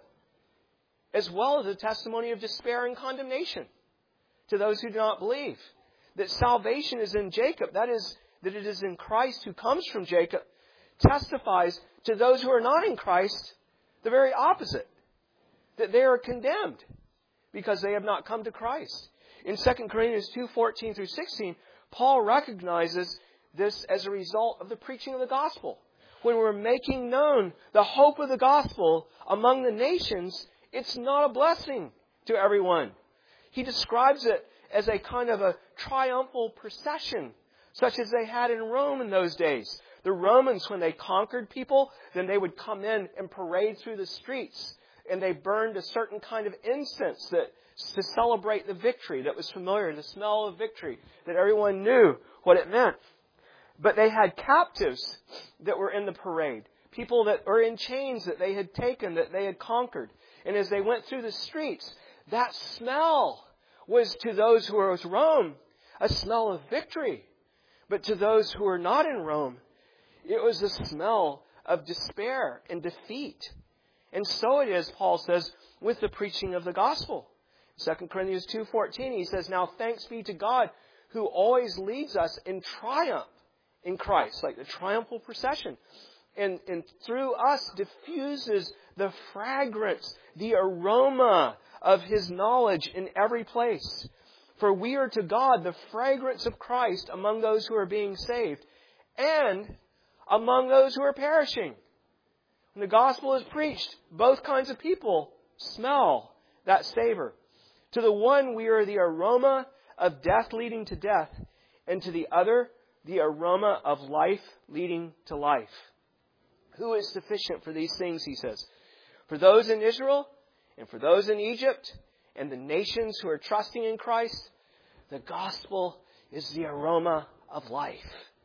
as well as a testimony of despair and condemnation to those who do not believe. That salvation is in Jacob, that is, that it is in Christ who comes from Jacob, testifies to those who are not in Christ the very opposite. That they are condemned because they have not come to Christ. In Second Corinthians two, fourteen through sixteen, Paul recognizes this as a result of the preaching of the gospel. When we're making known the hope of the gospel among the nations, it's not a blessing to everyone. He describes it as a kind of a triumphal procession, such as they had in Rome in those days. The Romans, when they conquered people, then they would come in and parade through the streets. And they burned a certain kind of incense that to celebrate the victory that was familiar, the smell of victory, that everyone knew what it meant. But they had captives that were in the parade. People that were in chains that they had taken, that they had conquered. And as they went through the streets, that smell was to those who were in Rome a smell of victory. But to those who were not in Rome, it was a smell of despair and defeat. And so it is, Paul says, with the preaching of the gospel. Second Corinthians two fourteen, he says, "Now thanks be to God who always leads us in triumph in Christ," like the triumphal procession. And, and through us diffuses the fragrance, the aroma of His knowledge in every place. For we are to God the fragrance of Christ among those who are being saved and among those who are perishing. When the gospel is preached, both kinds of people smell that savor. To the one, we are the aroma of death leading to death, and to the other, the aroma of life leading to life. Who is sufficient for these things, he says? For those in Israel and for those in Egypt and the nations who are trusting in Christ, the gospel is the aroma of life.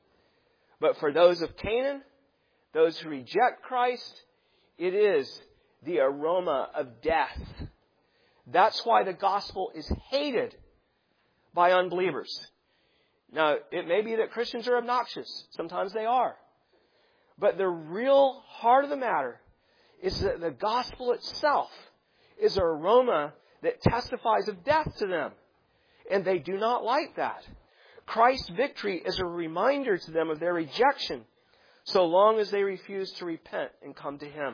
But for those of Canaan, those who reject Christ, it is the aroma of death. That's why the gospel is hated by unbelievers. Now, it may be that Christians are obnoxious. Sometimes they are. But the real heart of the matter is that the gospel itself is an aroma that testifies of death to them. And they do not like that. Christ's victory is a reminder to them of their rejection, so long as they refuse to repent and come to Him.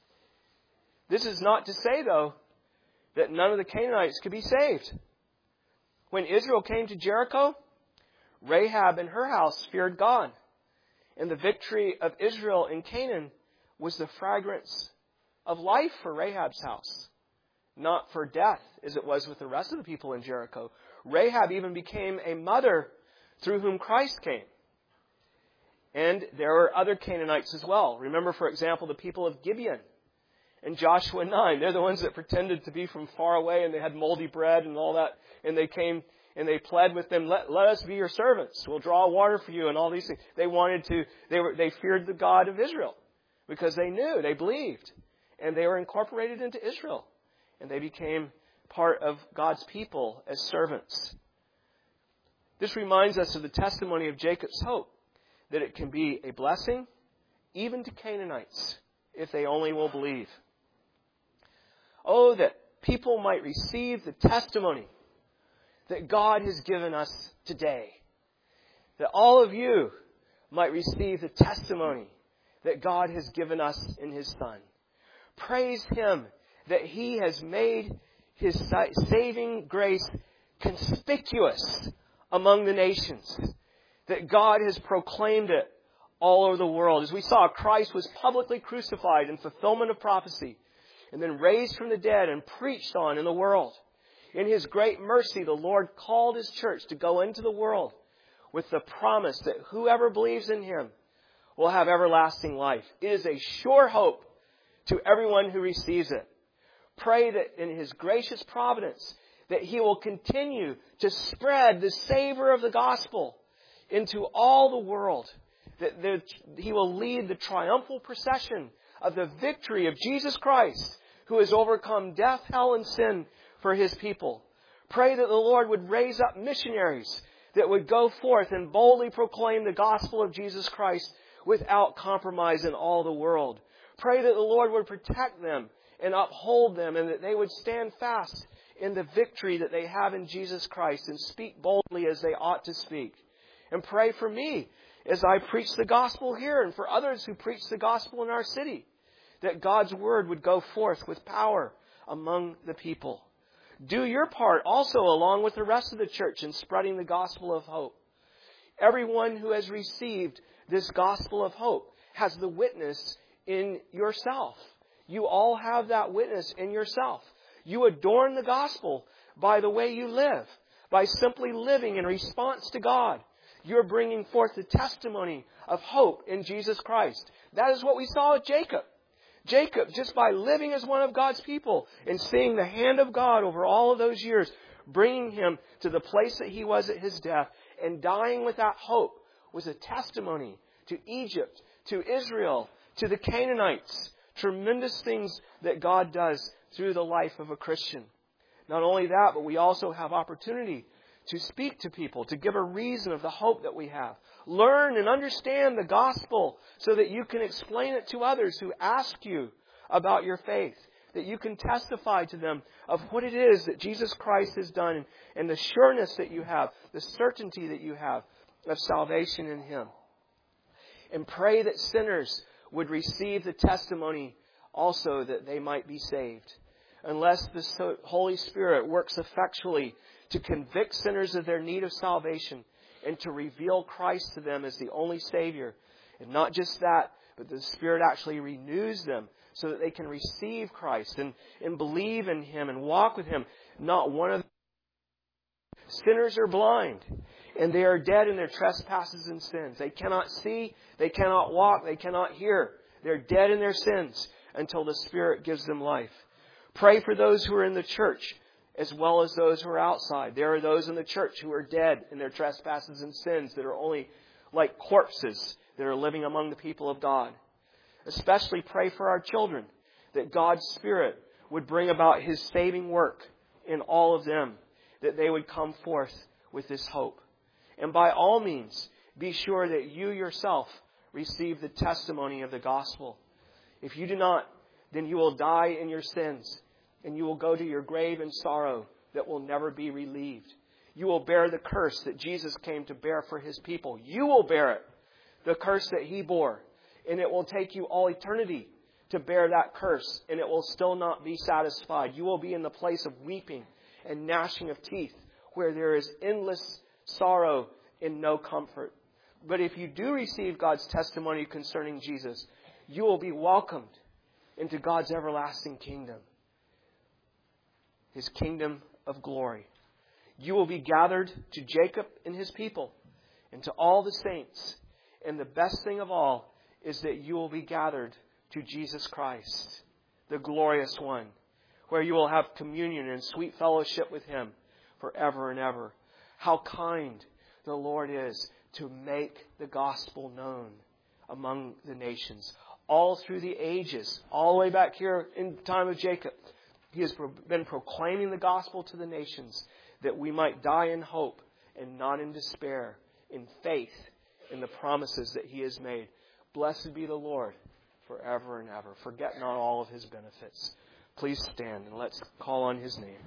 This is not to say, though, that none of the Canaanites could be saved. When Israel came to Jericho, Rahab and her house feared God. And the victory of Israel in Canaan was the fragrance of life for Rahab's house, not for death, as it was with the rest of the people in Jericho. Rahab even became a mother through whom Christ came. And there were other Canaanites as well. Remember, for example, the people of Gibeon in Joshua nine. They're the ones that pretended to be from far away, and they had moldy bread and all that. And they came and they pled with them, let, let us be your servants. We'll draw water for you and all these things. They wanted to, they were, they feared the God of Israel because they knew, they believed. And they were incorporated into Israel. And they became part of God's people as servants. This reminds us of the testimony of Jacob's hope, that it can be a blessing even to Canaanites if they only will believe. Oh, that people might receive the testimony that God has given us today. That all of you might receive the testimony that God has given us in His Son. Praise Him that He has made His saving grace conspicuous among the nations. That God has proclaimed it all over the world. As we saw, Christ was publicly crucified in fulfillment of prophecy, and then raised from the dead and preached on in the world. In His great mercy, the Lord called His church to go into the world with the promise that whoever believes in Him will have everlasting life. It is a sure hope to everyone who receives it. Pray that in His gracious providence that He will continue to spread the savor of the gospel into all the world. That, that He will lead the triumphal procession of the victory of Jesus Christ, who has overcome death, hell, and sin for His people. Pray that the Lord would raise up missionaries that would go forth and boldly proclaim the gospel of Jesus Christ without compromise in all the world. Pray that the Lord would protect them and uphold them, and that they would stand fast in the victory that they have in Jesus Christ and speak boldly as they ought to speak. And pray for me as I preach the gospel here, and for others who preach the gospel in our city, that God's word would go forth with power among the people. Do your part also along with the rest of the church in spreading the gospel of hope. Everyone who has received this gospel of hope has the witness in yourself. You all have that witness in yourself. You adorn the gospel by the way you live, by simply living in response to God. You're bringing forth the testimony of hope in Jesus Christ. That is what we saw with Jacob. Jacob, just by living as one of God's people and seeing the hand of God over all of those years, bringing him to the place that he was at his death and dying with that hope, was a testimony to Egypt, to Israel, to the Canaanites. Tremendous things that God does through the life of a Christian. Not only that, but we also have opportunity to speak to people, to give a reason of the hope that we have. Learn and understand the gospel so that you can explain it to others who ask you about your faith. That you can testify to them of what it is that Jesus Christ has done and the sureness that you have, the certainty that you have of salvation in Him. And pray that sinners would receive the testimony also that they might be saved. Unless the Holy Spirit works effectually to convict sinners of their need of salvation and to reveal Christ to them as the only Savior. And not just that, but the Spirit actually renews them so that they can receive Christ and, and believe in Him and walk with Him. Not one of them. Sinners are blind, and they are dead in their trespasses and sins. They cannot see, they cannot walk, they cannot hear. They're dead in their sins until the Spirit gives them life. Pray for those who are in the church as well as those who are outside. There are those in the church who are dead in their trespasses and sins, that are only like corpses that are living among the people of God. Especially pray for our children, that God's Spirit would bring about His saving work in all of them, that they would come forth with this hope. And by all means, be sure that you yourself receive the testimony of the gospel. If you do not, then you will die in your sins, and you will go to your grave in sorrow that will never be relieved. You will bear the curse that Jesus came to bear for His people. You will bear it, the curse that He bore. And it will take you all eternity to bear that curse, and it will still not be satisfied. You will be in the place of weeping and gnashing of teeth, where there is endless sorrow and no comfort. But if you do receive God's testimony concerning Jesus, you will be welcomed into God's everlasting kingdom, His kingdom of glory. You will be gathered to Jacob and his people and to all the saints. And the best thing of all is that you will be gathered to Jesus Christ, the glorious one, where you will have communion and sweet fellowship with Him forever and ever. How kind the Lord is to make the gospel known among the nations. All through the ages, all the way back here in the time of Jacob, He has been proclaiming the gospel to the nations, that we might die in hope and not in despair, in faith in the promises that He has made. Blessed be the Lord forever and ever. Forget not all of His benefits. Please stand and let's call on His name.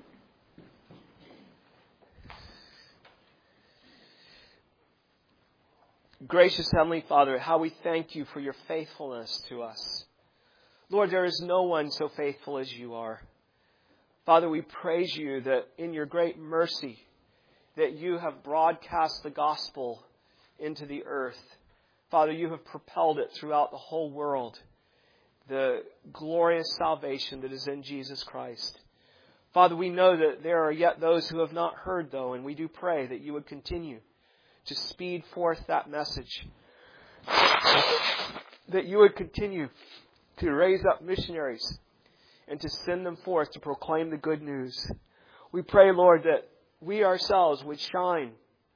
Gracious Heavenly Father, how we thank You for Your faithfulness to us. Lord, there is no one so faithful as You are. Father, we praise You that in Your great mercy, that You have broadcast the gospel into the earth. Father, You have propelled it throughout the whole world, the glorious salvation that is in Jesus Christ. Father, we know that there are yet those who have not heard, though, and we do pray that You would continue to speed forth that message that you would continue to raise up missionaries and to send them forth to proclaim the good news. We pray, Lord, that we ourselves would shine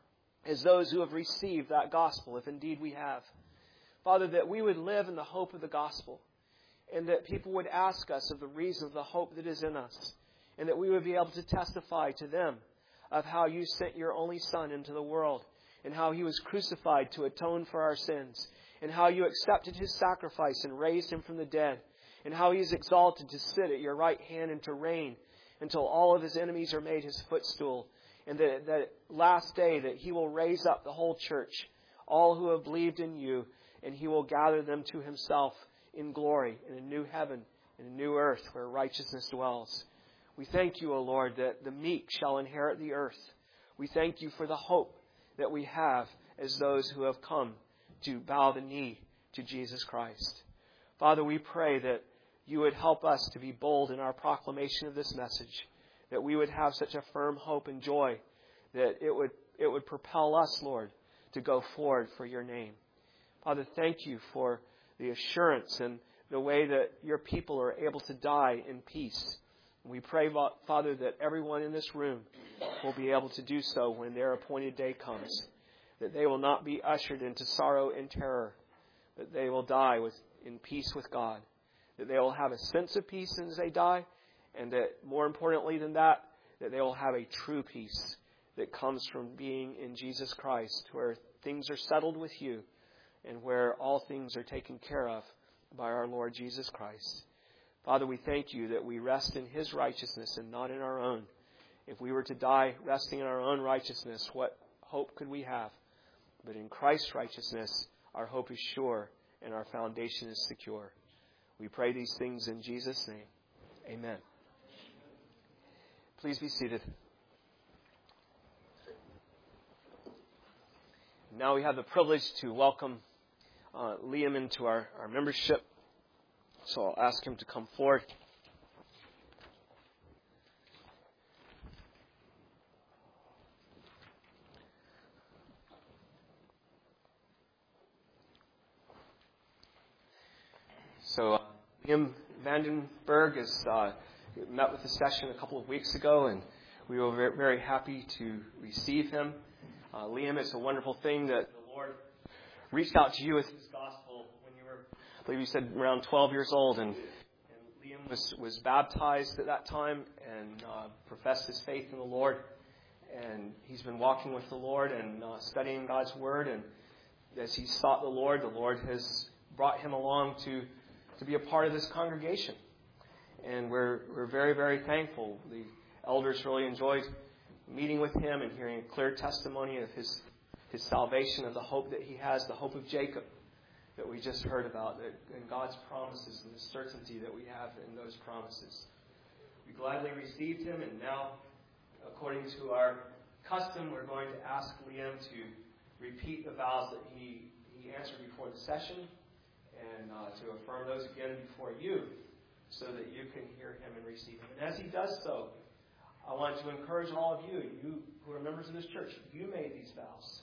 as those who have received that gospel, if indeed we have. Father, that we would live in the hope of the gospel, and that people would ask us of the reason of the hope that is in us, and that we would be able to testify to them of how you sent your only Son into the world, and how he was crucified to atone for our sins, and how you accepted his sacrifice and raised him from the dead, and how he is exalted to sit at your right hand and to reign until all of his enemies are made his footstool, and that that last day that he will raise up the whole church, all who have believed in you, and he will gather them to himself in glory, in a new heaven, in a new earth where righteousness dwells. We thank you, O Lord, that the meek shall inherit the earth. We thank you for the hope that we have as those who have come to bow the knee to Jesus Christ. Father, we pray that you would help us to be bold in our proclamation of this message, that we would have such a firm hope and joy that it would it would propel us, Lord, to go forward for your name. Father, thank you for the assurance and the way that your people are able to die in peace. We pray, Father, that everyone in this room will be able to do so when their appointed day comes, that they will not be ushered into sorrow and terror, that they will die with in peace with God, that they will have a sense of peace as they die, and that more importantly than that, that they will have a true peace that comes from being in Jesus Christ, where things are settled with you and where all things are taken care of by our Lord Jesus Christ. Father, we thank you that we rest in his righteousness and not in our own. If we were to die resting in our own righteousness, what hope could we have? But in Christ's righteousness, our hope is sure and our foundation is secure. We pray these things in Jesus' name. Amen. Please be seated. Now we have the privilege to welcome uh, Liam into our, our membership. So I'll ask him to come forward. So uh, Liam Vandenberg has uh, met with the session a couple of weeks ago, and we were very, very happy to receive him. Uh, Liam, it's a wonderful thing that the Lord reached out to you with his gospel when you were, I believe you said, around twelve years old, and, and Liam was, was baptized at that time and uh, professed his faith in the Lord, and he's been walking with the Lord and uh, studying God's Word, and as he sought the Lord, the Lord has brought him along to, to be a part of this congregation, and we're we're very, very thankful. The elders really enjoyed meeting with him and hearing a clear testimony of his his salvation, of the hope that he has, the hope of Jacob that we just heard about, that, and God's promises and the certainty that we have in those promises. We gladly received him, and now, according to our custom, we're going to ask Liam to repeat the vows that he, he answered before the session, and uh, to affirm those again before you, so that you can hear him and receive him. And as he does so, I want to encourage all of you, you who are members of this church, you made these vows.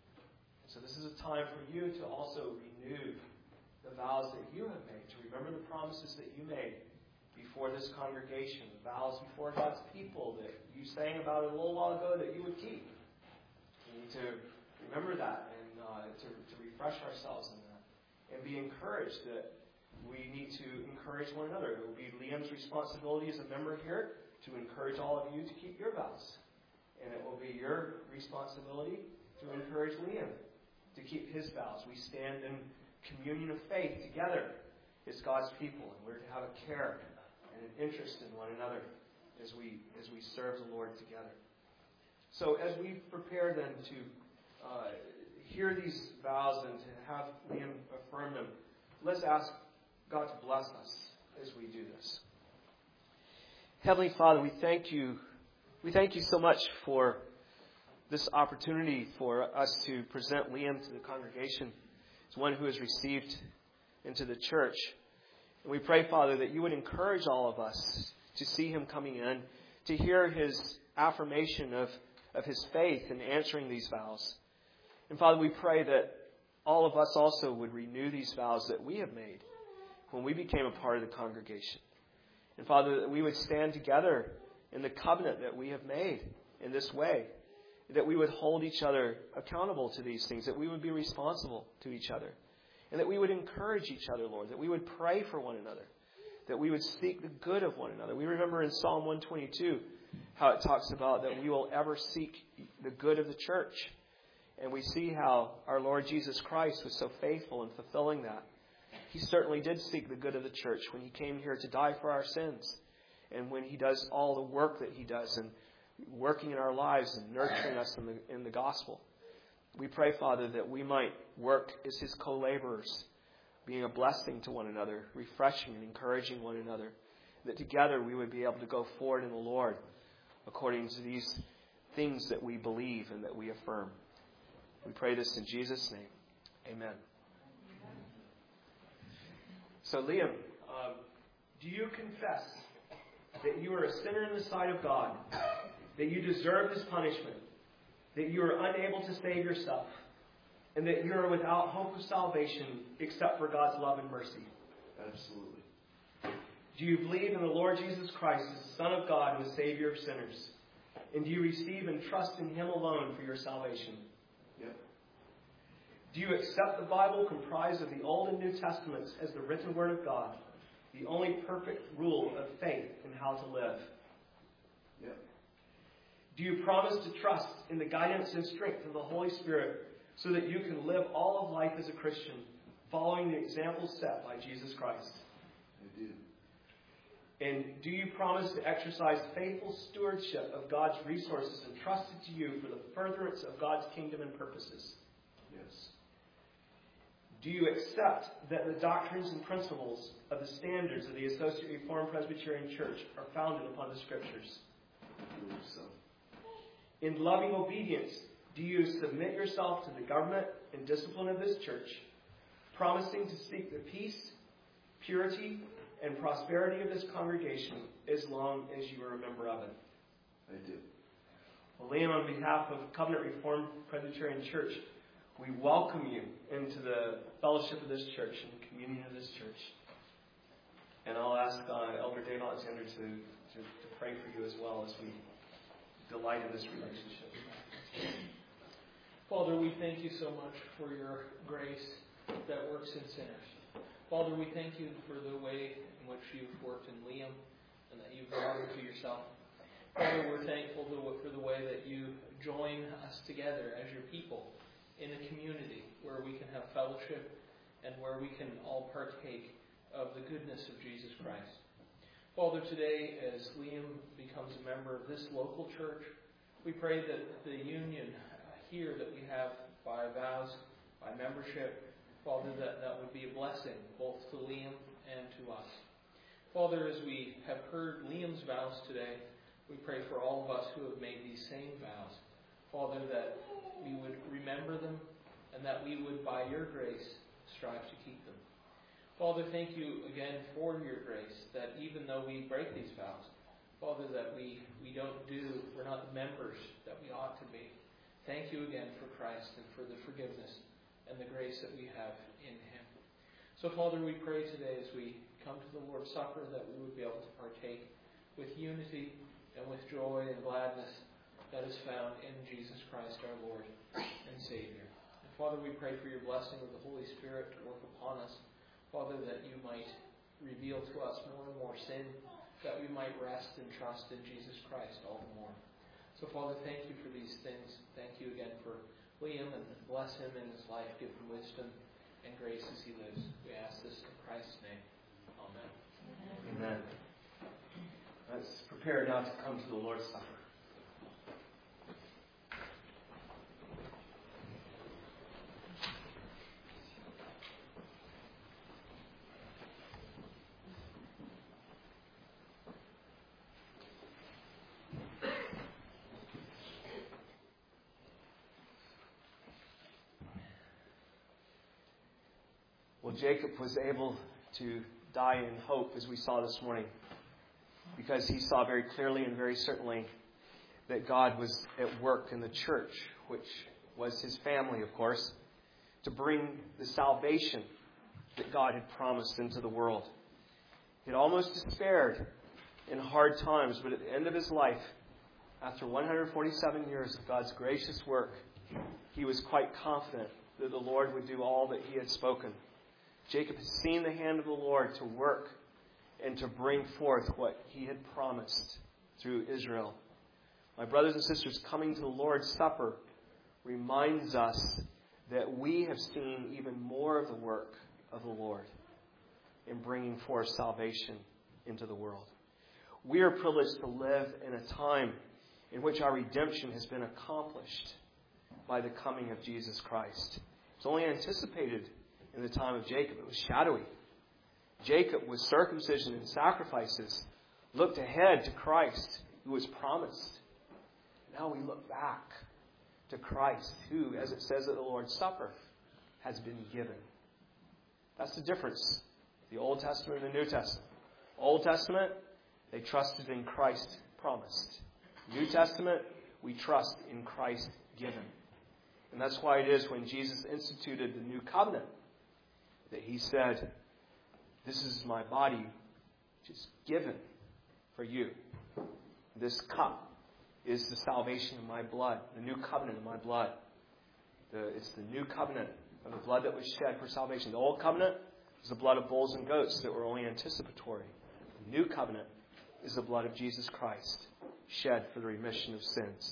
So this is a time for you to also renew the vows that you have made, to remember the promises that you made before this congregation, the vows before God's people that you sang about a little while ago that you would keep. We need to remember that and uh, to, to refresh ourselves in that, and be encouraged that we need to encourage one another. It will be Liam's responsibility as a member here to encourage all of you to keep your vows. And it will be your responsibility to encourage Liam to keep his vows. We stand in communion of faith together as God's people, and we're to have a care and an interest in one another as we as we serve the Lord together. So as we prepare then to uh, hear these vows and to have Liam affirm them, let's ask God to bless us as we do this. Heavenly Father, we thank you. We thank you so much for this opportunity for us to present Liam to the congregation as one who has received into the church. And we pray, Father, that you would encourage all of us to see him coming in, to hear his affirmation of, of his faith in answering these vows. And Father, we pray that all of us also would renew these vows that we have made when we became a part of the congregation. And Father, that we would stand together in the covenant that we have made in this way, that we would hold each other accountable to these things, that we would be responsible to each other, and that we would encourage each other, Lord, that we would pray for one another, that we would seek the good of one another. We remember in Psalm one twenty-two how it talks about that we will ever seek the good of the church. And we see how our Lord Jesus Christ was so faithful in fulfilling that. He certainly did seek the good of the church when he came here to die for our sins, and when he does all the work that he does and working in our lives and nurturing us in the, in the gospel. We pray, Father, that we might work as his co-laborers, being a blessing to one another, refreshing and encouraging one another, that together we would be able to go forward in the Lord according to these things that we believe and that we affirm. We pray this in Jesus' name. Amen. So, Liam, um, do you confess that you are a sinner in the sight of God, that you deserve his punishment, that you are unable to save yourself, and that you are without hope of salvation except for God's love and mercy? Absolutely. Do you believe in the Lord Jesus Christ as the Son of God and the Savior of sinners? And do you receive and trust in him alone for your salvation? Yep. Do you accept the Bible comprised of the Old and New Testaments as the written Word of God, the only perfect rule of faith in how to live? Yep. Do you promise to trust in the guidance and strength of the Holy Spirit so that you can live all of life as a Christian, following the example set by Jesus Christ? I do. And do you promise to exercise faithful stewardship of God's resources entrusted to you for the furtherance of God's kingdom and purposes? Yes. Do you accept that the doctrines and principles of the standards of the Associate Reformed Presbyterian Church are founded upon the Scriptures? I believe so. In loving obedience, do you submit yourself to the government and discipline of this church, promising to seek the peace, purity, and prosperity of this congregation as long as you are a member of it? I do. Well, Liam, on behalf of Covenant Reformed Presbyterian Church, we welcome you into the fellowship of this church and communion of this church. And I'll ask uh, Elder Dave Alexander to, to, to pray for you as well as we delight in this relationship. Father, we thank you so much for your grace that works in sinners. Father, we thank you for the way in which you've worked in Liam and that you've brought him to yourself. Father, we're thankful for the way that you join us together as your people in a community where we can have fellowship and where we can all partake of the goodness of Jesus Christ. Father, today as Liam becomes a member of this local church, we pray that the union here that we have by vows, by membership, Father, that that would be a blessing both to Liam and to us. Father, as we have heard Liam's vows today, we pray for all of us who have made these same vows. Father, that we would remember them and that we would, by your grace, strive to keep them. Father, thank you again for your grace, that even though we break these vows, Father, that we, we don't do, we're not the members that we ought to be. Thank you again for Christ and for the forgiveness and the grace that we have in him. So, Father, we pray today as we come to the Lord's Supper that we would be able to partake with unity and with joy and gladness that is found in Jesus Christ our Lord and Savior. And Father, we pray for your blessing of the Holy Spirit to work upon us. Father, that you might reveal to us more and more sin, that we might rest and trust in Jesus Christ all the more. So, Father, thank you for these things. Thank you again for Liam, and bless him in his life. Give him wisdom and grace as he lives. We ask this in Christ's name. Amen. Amen. Let's prepare now to come to the Lord's Supper. Well, Jacob was able to die in hope, as we saw this morning, because he saw very clearly and very certainly that God was at work in the church, which was his family, of course, to bring the salvation that God had promised into the world. He had almost despaired in hard times, but at the end of his life, after one hundred forty-seven years of God's gracious work, he was quite confident that the Lord would do all that he had spoken. Jacob had seen the hand of the Lord to work and to bring forth what he had promised through Israel. My brothers and sisters, coming to the Lord's Supper reminds us that we have seen even more of the work of the Lord in bringing forth salvation into the world. We are privileged to live in a time in which our redemption has been accomplished by the coming of Jesus Christ. It's only anticipated in the time of Jacob. It was shadowy. Jacob, with circumcision and sacrifices, looked ahead to Christ, who was promised. Now we look back to Christ, who, as it says at the Lord's Supper, has been given. That's the difference. The Old Testament and the New Testament. Old Testament, they trusted in Christ promised. New Testament, we trust in Christ given. And that's why it is when Jesus instituted the new covenant that he said, "This is my body, which is given for you. This cup is the salvation of my blood, the new covenant of my blood." The, it's the new covenant of the blood that was shed for salvation. The old covenant is the blood of bulls and goats that were only anticipatory. The new covenant is the blood of Jesus Christ, shed for the remission of sins.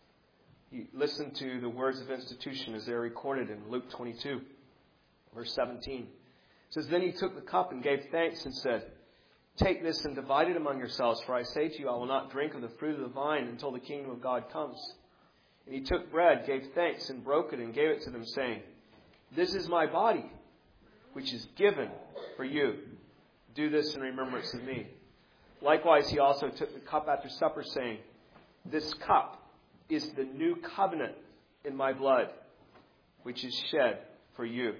You listen to the words of institution as they're recorded in Luke twenty-two, verse seventeen. It says, "Then he took the cup and gave thanks and said, 'Take this and divide it among yourselves, for I say to you, I will not drink of the fruit of the vine until the kingdom of God comes.' And he took bread, gave thanks, and broke it, and gave it to them, saying, 'This is my body, which is given for you. Do this in remembrance of me.' Likewise, he also took the cup after supper, saying, 'This cup is the new covenant in my blood, which is shed for you.'"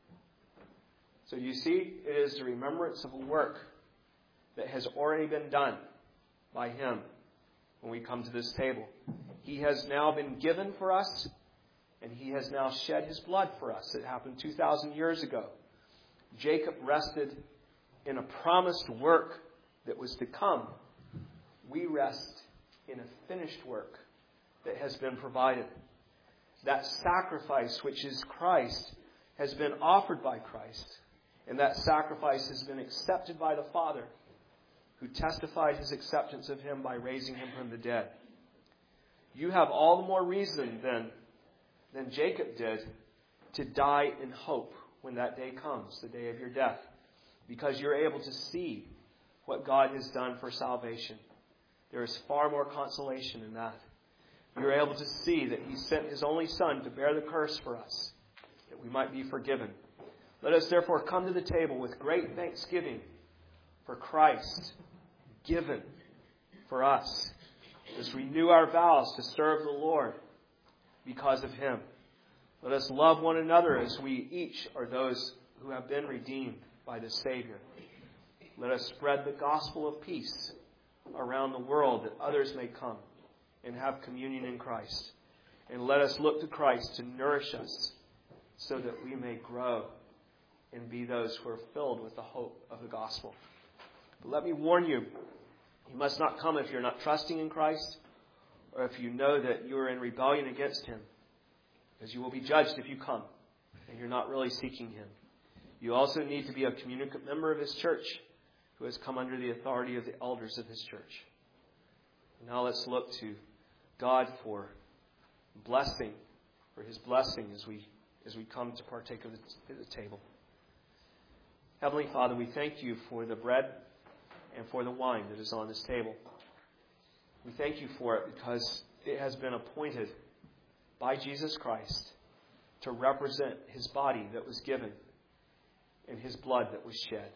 So you see, it is the remembrance of a work that has already been done by him when we come to this table. He has now been given for us, and he has now shed his blood for us. It happened two thousand years ago. Jacob rested in a promised work that was to come. We rest in a finished work that has been provided. That sacrifice, which is Christ, has been offered by Christ. And that sacrifice has been accepted by the Father, who testified his acceptance of him by raising him from the dead. You have all the more reason then than Jacob did to die in hope when that day comes, the day of your death, because you're able to see what God has done for salvation. There is far more consolation in that. You're able to see that he sent his only Son to bear the curse for us, that we might be forgiven. Let us therefore come to the table with great thanksgiving for Christ given for us. Let us renew our vows to serve the Lord because of him. Let us love one another as we each are those who have been redeemed by the Savior. Let us spread the gospel of peace around the world that others may come and have communion in Christ. And let us look to Christ to nourish us so that we may grow and be those who are filled with the hope of the gospel. But let me warn you, you must not come if you're not trusting in Christ or if you know that you are in rebellion against him, because you will be judged if you come and you're not really seeking him. You also need to be a communicant member of his church who has come under the authority of the elders of his church. Now let's look to God for blessing, for his blessing as we as we come to partake of the, the table. Heavenly Father, we thank you for the bread and for the wine that is on this table. We thank you for it because it has been appointed by Jesus Christ to represent his body that was given and his blood that was shed.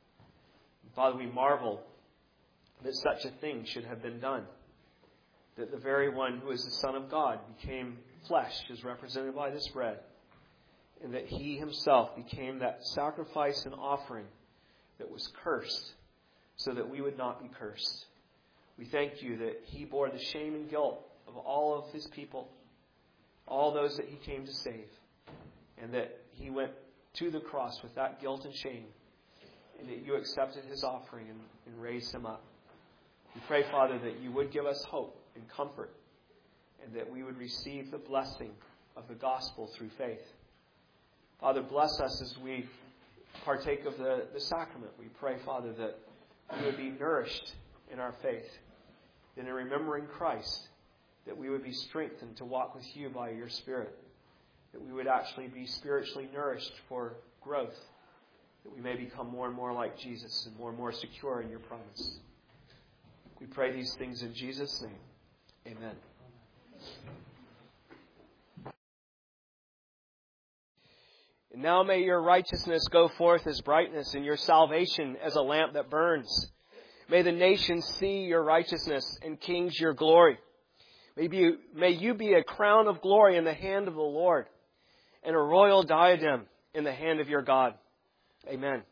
And Father, we marvel that such a thing should have been done, that the very one who is the Son of God became flesh, as represented by this bread, and that he himself became that sacrifice and offering that was cursed so that we would not be cursed. We thank you that he bore the shame and guilt of all of his people, all those that he came to save. and that He went to the cross with that guilt and shame, and that You accepted His offering and, and raised Him up. We pray, Father, that You would give us hope and comfort, and that we would receive the blessing of the gospel through faith. Father, bless us as we partake of the, the sacrament. We pray, Father, that we would be nourished in our faith, and in remembering Christ, that we would be strengthened to walk with You by Your Spirit, that we would actually be spiritually nourished for growth, that we may become more and more like Jesus and more and more secure in Your promise. We pray these things in Jesus' name. Amen. And now may your righteousness go forth as brightness, and your salvation as a lamp that burns. May the nations see your righteousness, and kings your glory. May you, may you be a crown of glory in the hand of the Lord, and a royal diadem in the hand of your God. Amen.